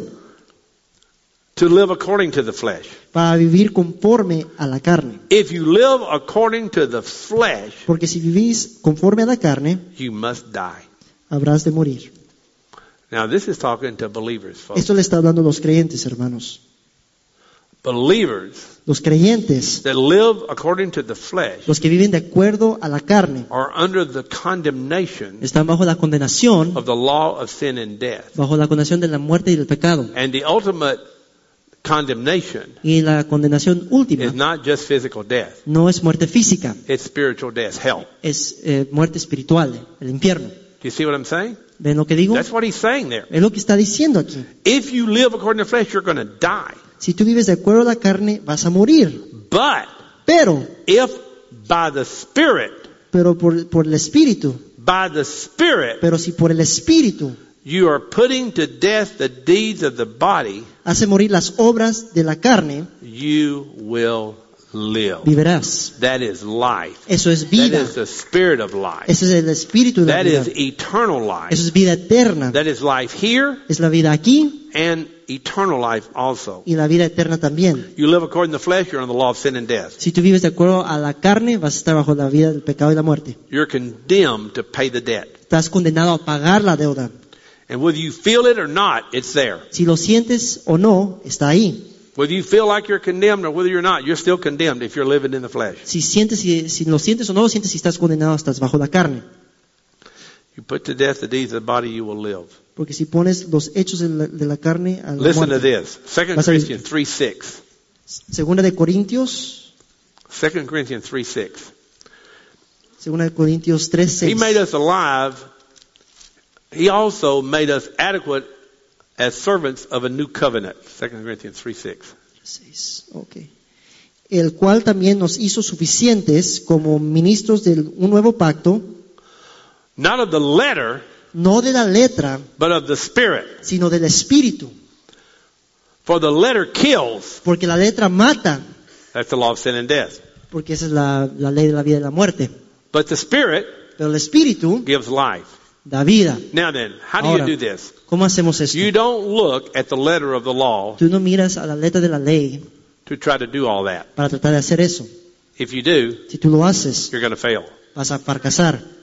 To live according to the flesh. para vivir conforme a la carne. If you live according to the flesh, Porque si vivís conforme a la carne, you must die. habrás de morir. Now this is talking to believers, folks. Esto le está hablando a los creyentes, hermanos. Believers Los creyentes, that live according to the flesh los que viven de acuerdo a la carne, are under the condemnation están bajo la condenación, of the law of sin and death. bajo la condenación de la muerte y del pecado. And the ultimate condemnation Y la condenación última is not just physical death. no es muerte física, It's spiritual death, hell. es eh, muerte espiritual, el infierno. Do you see what I'm saying? ¿Ven lo que digo? That's what he's saying there. Es lo que está diciendo aquí. If you live according to the flesh, you're going to die. Si tú vives de acuerdo a la carne, vas a morir. But Pero, if by the Spirit, pero por, por el Espíritu, by the Spirit, pero si por el Espíritu you are putting to death the deeds of the body, hace morir las obras de la carne, you will live. vivirás. That is life. Eso es That vida. is the spirit of life. Ese es el Espíritu de la That vida. is eternal Eso life. es vida eterna. That is life here Es la vida aquí and eternal life also. y la vida eterna también. You live according to the flesh, you're under the law of sin and death. Si tú vives de acuerdo a la carne, vas a estar bajo la vida del pecado y la muerte. You're condemned to pay the debt. Estás condenado a pagar la deuda. And whether you feel it or not, it's there. Si lo sientes o no, está ahí. Whether you feel like you're condemned or whether you're not, you're still condemned if you're living in the flesh. Si sientes, si, si lo sientes o no lo sientes, si estás condenado, estás bajo la carne. You put to death the deeds of the body, you will live. Porque si pones los hechos de la, de la carne a la Listen to muerte. this. Second Vas a- Corinthians three six. Segunda de Corintios, Second Corinthians three six. segunda de Corintios tres He seis. made us alive. He also made us adequate as servants of a new covenant. Second Corinthians three six. Seis, okay. El cual también nos hizo suficientes como ministros de un nuevo pacto, Not of the letter, no de la letra, but of the spirit. sino del espíritu. For the letter kills. Porque la letra mata, That's the law of sin and death. porque esa es la, la ley de la vida y la muerte. But the spirit Pero el espíritu gives life. da vida. Now then, how do Ahora, you do this? ¿cómo hacemos esto? You don't look at the letter of the law Tú no miras a la letra de la ley to try to do all that. para tratar de hacer eso. If you do, Si tú lo haces, you're going to fail. vas a fracasar.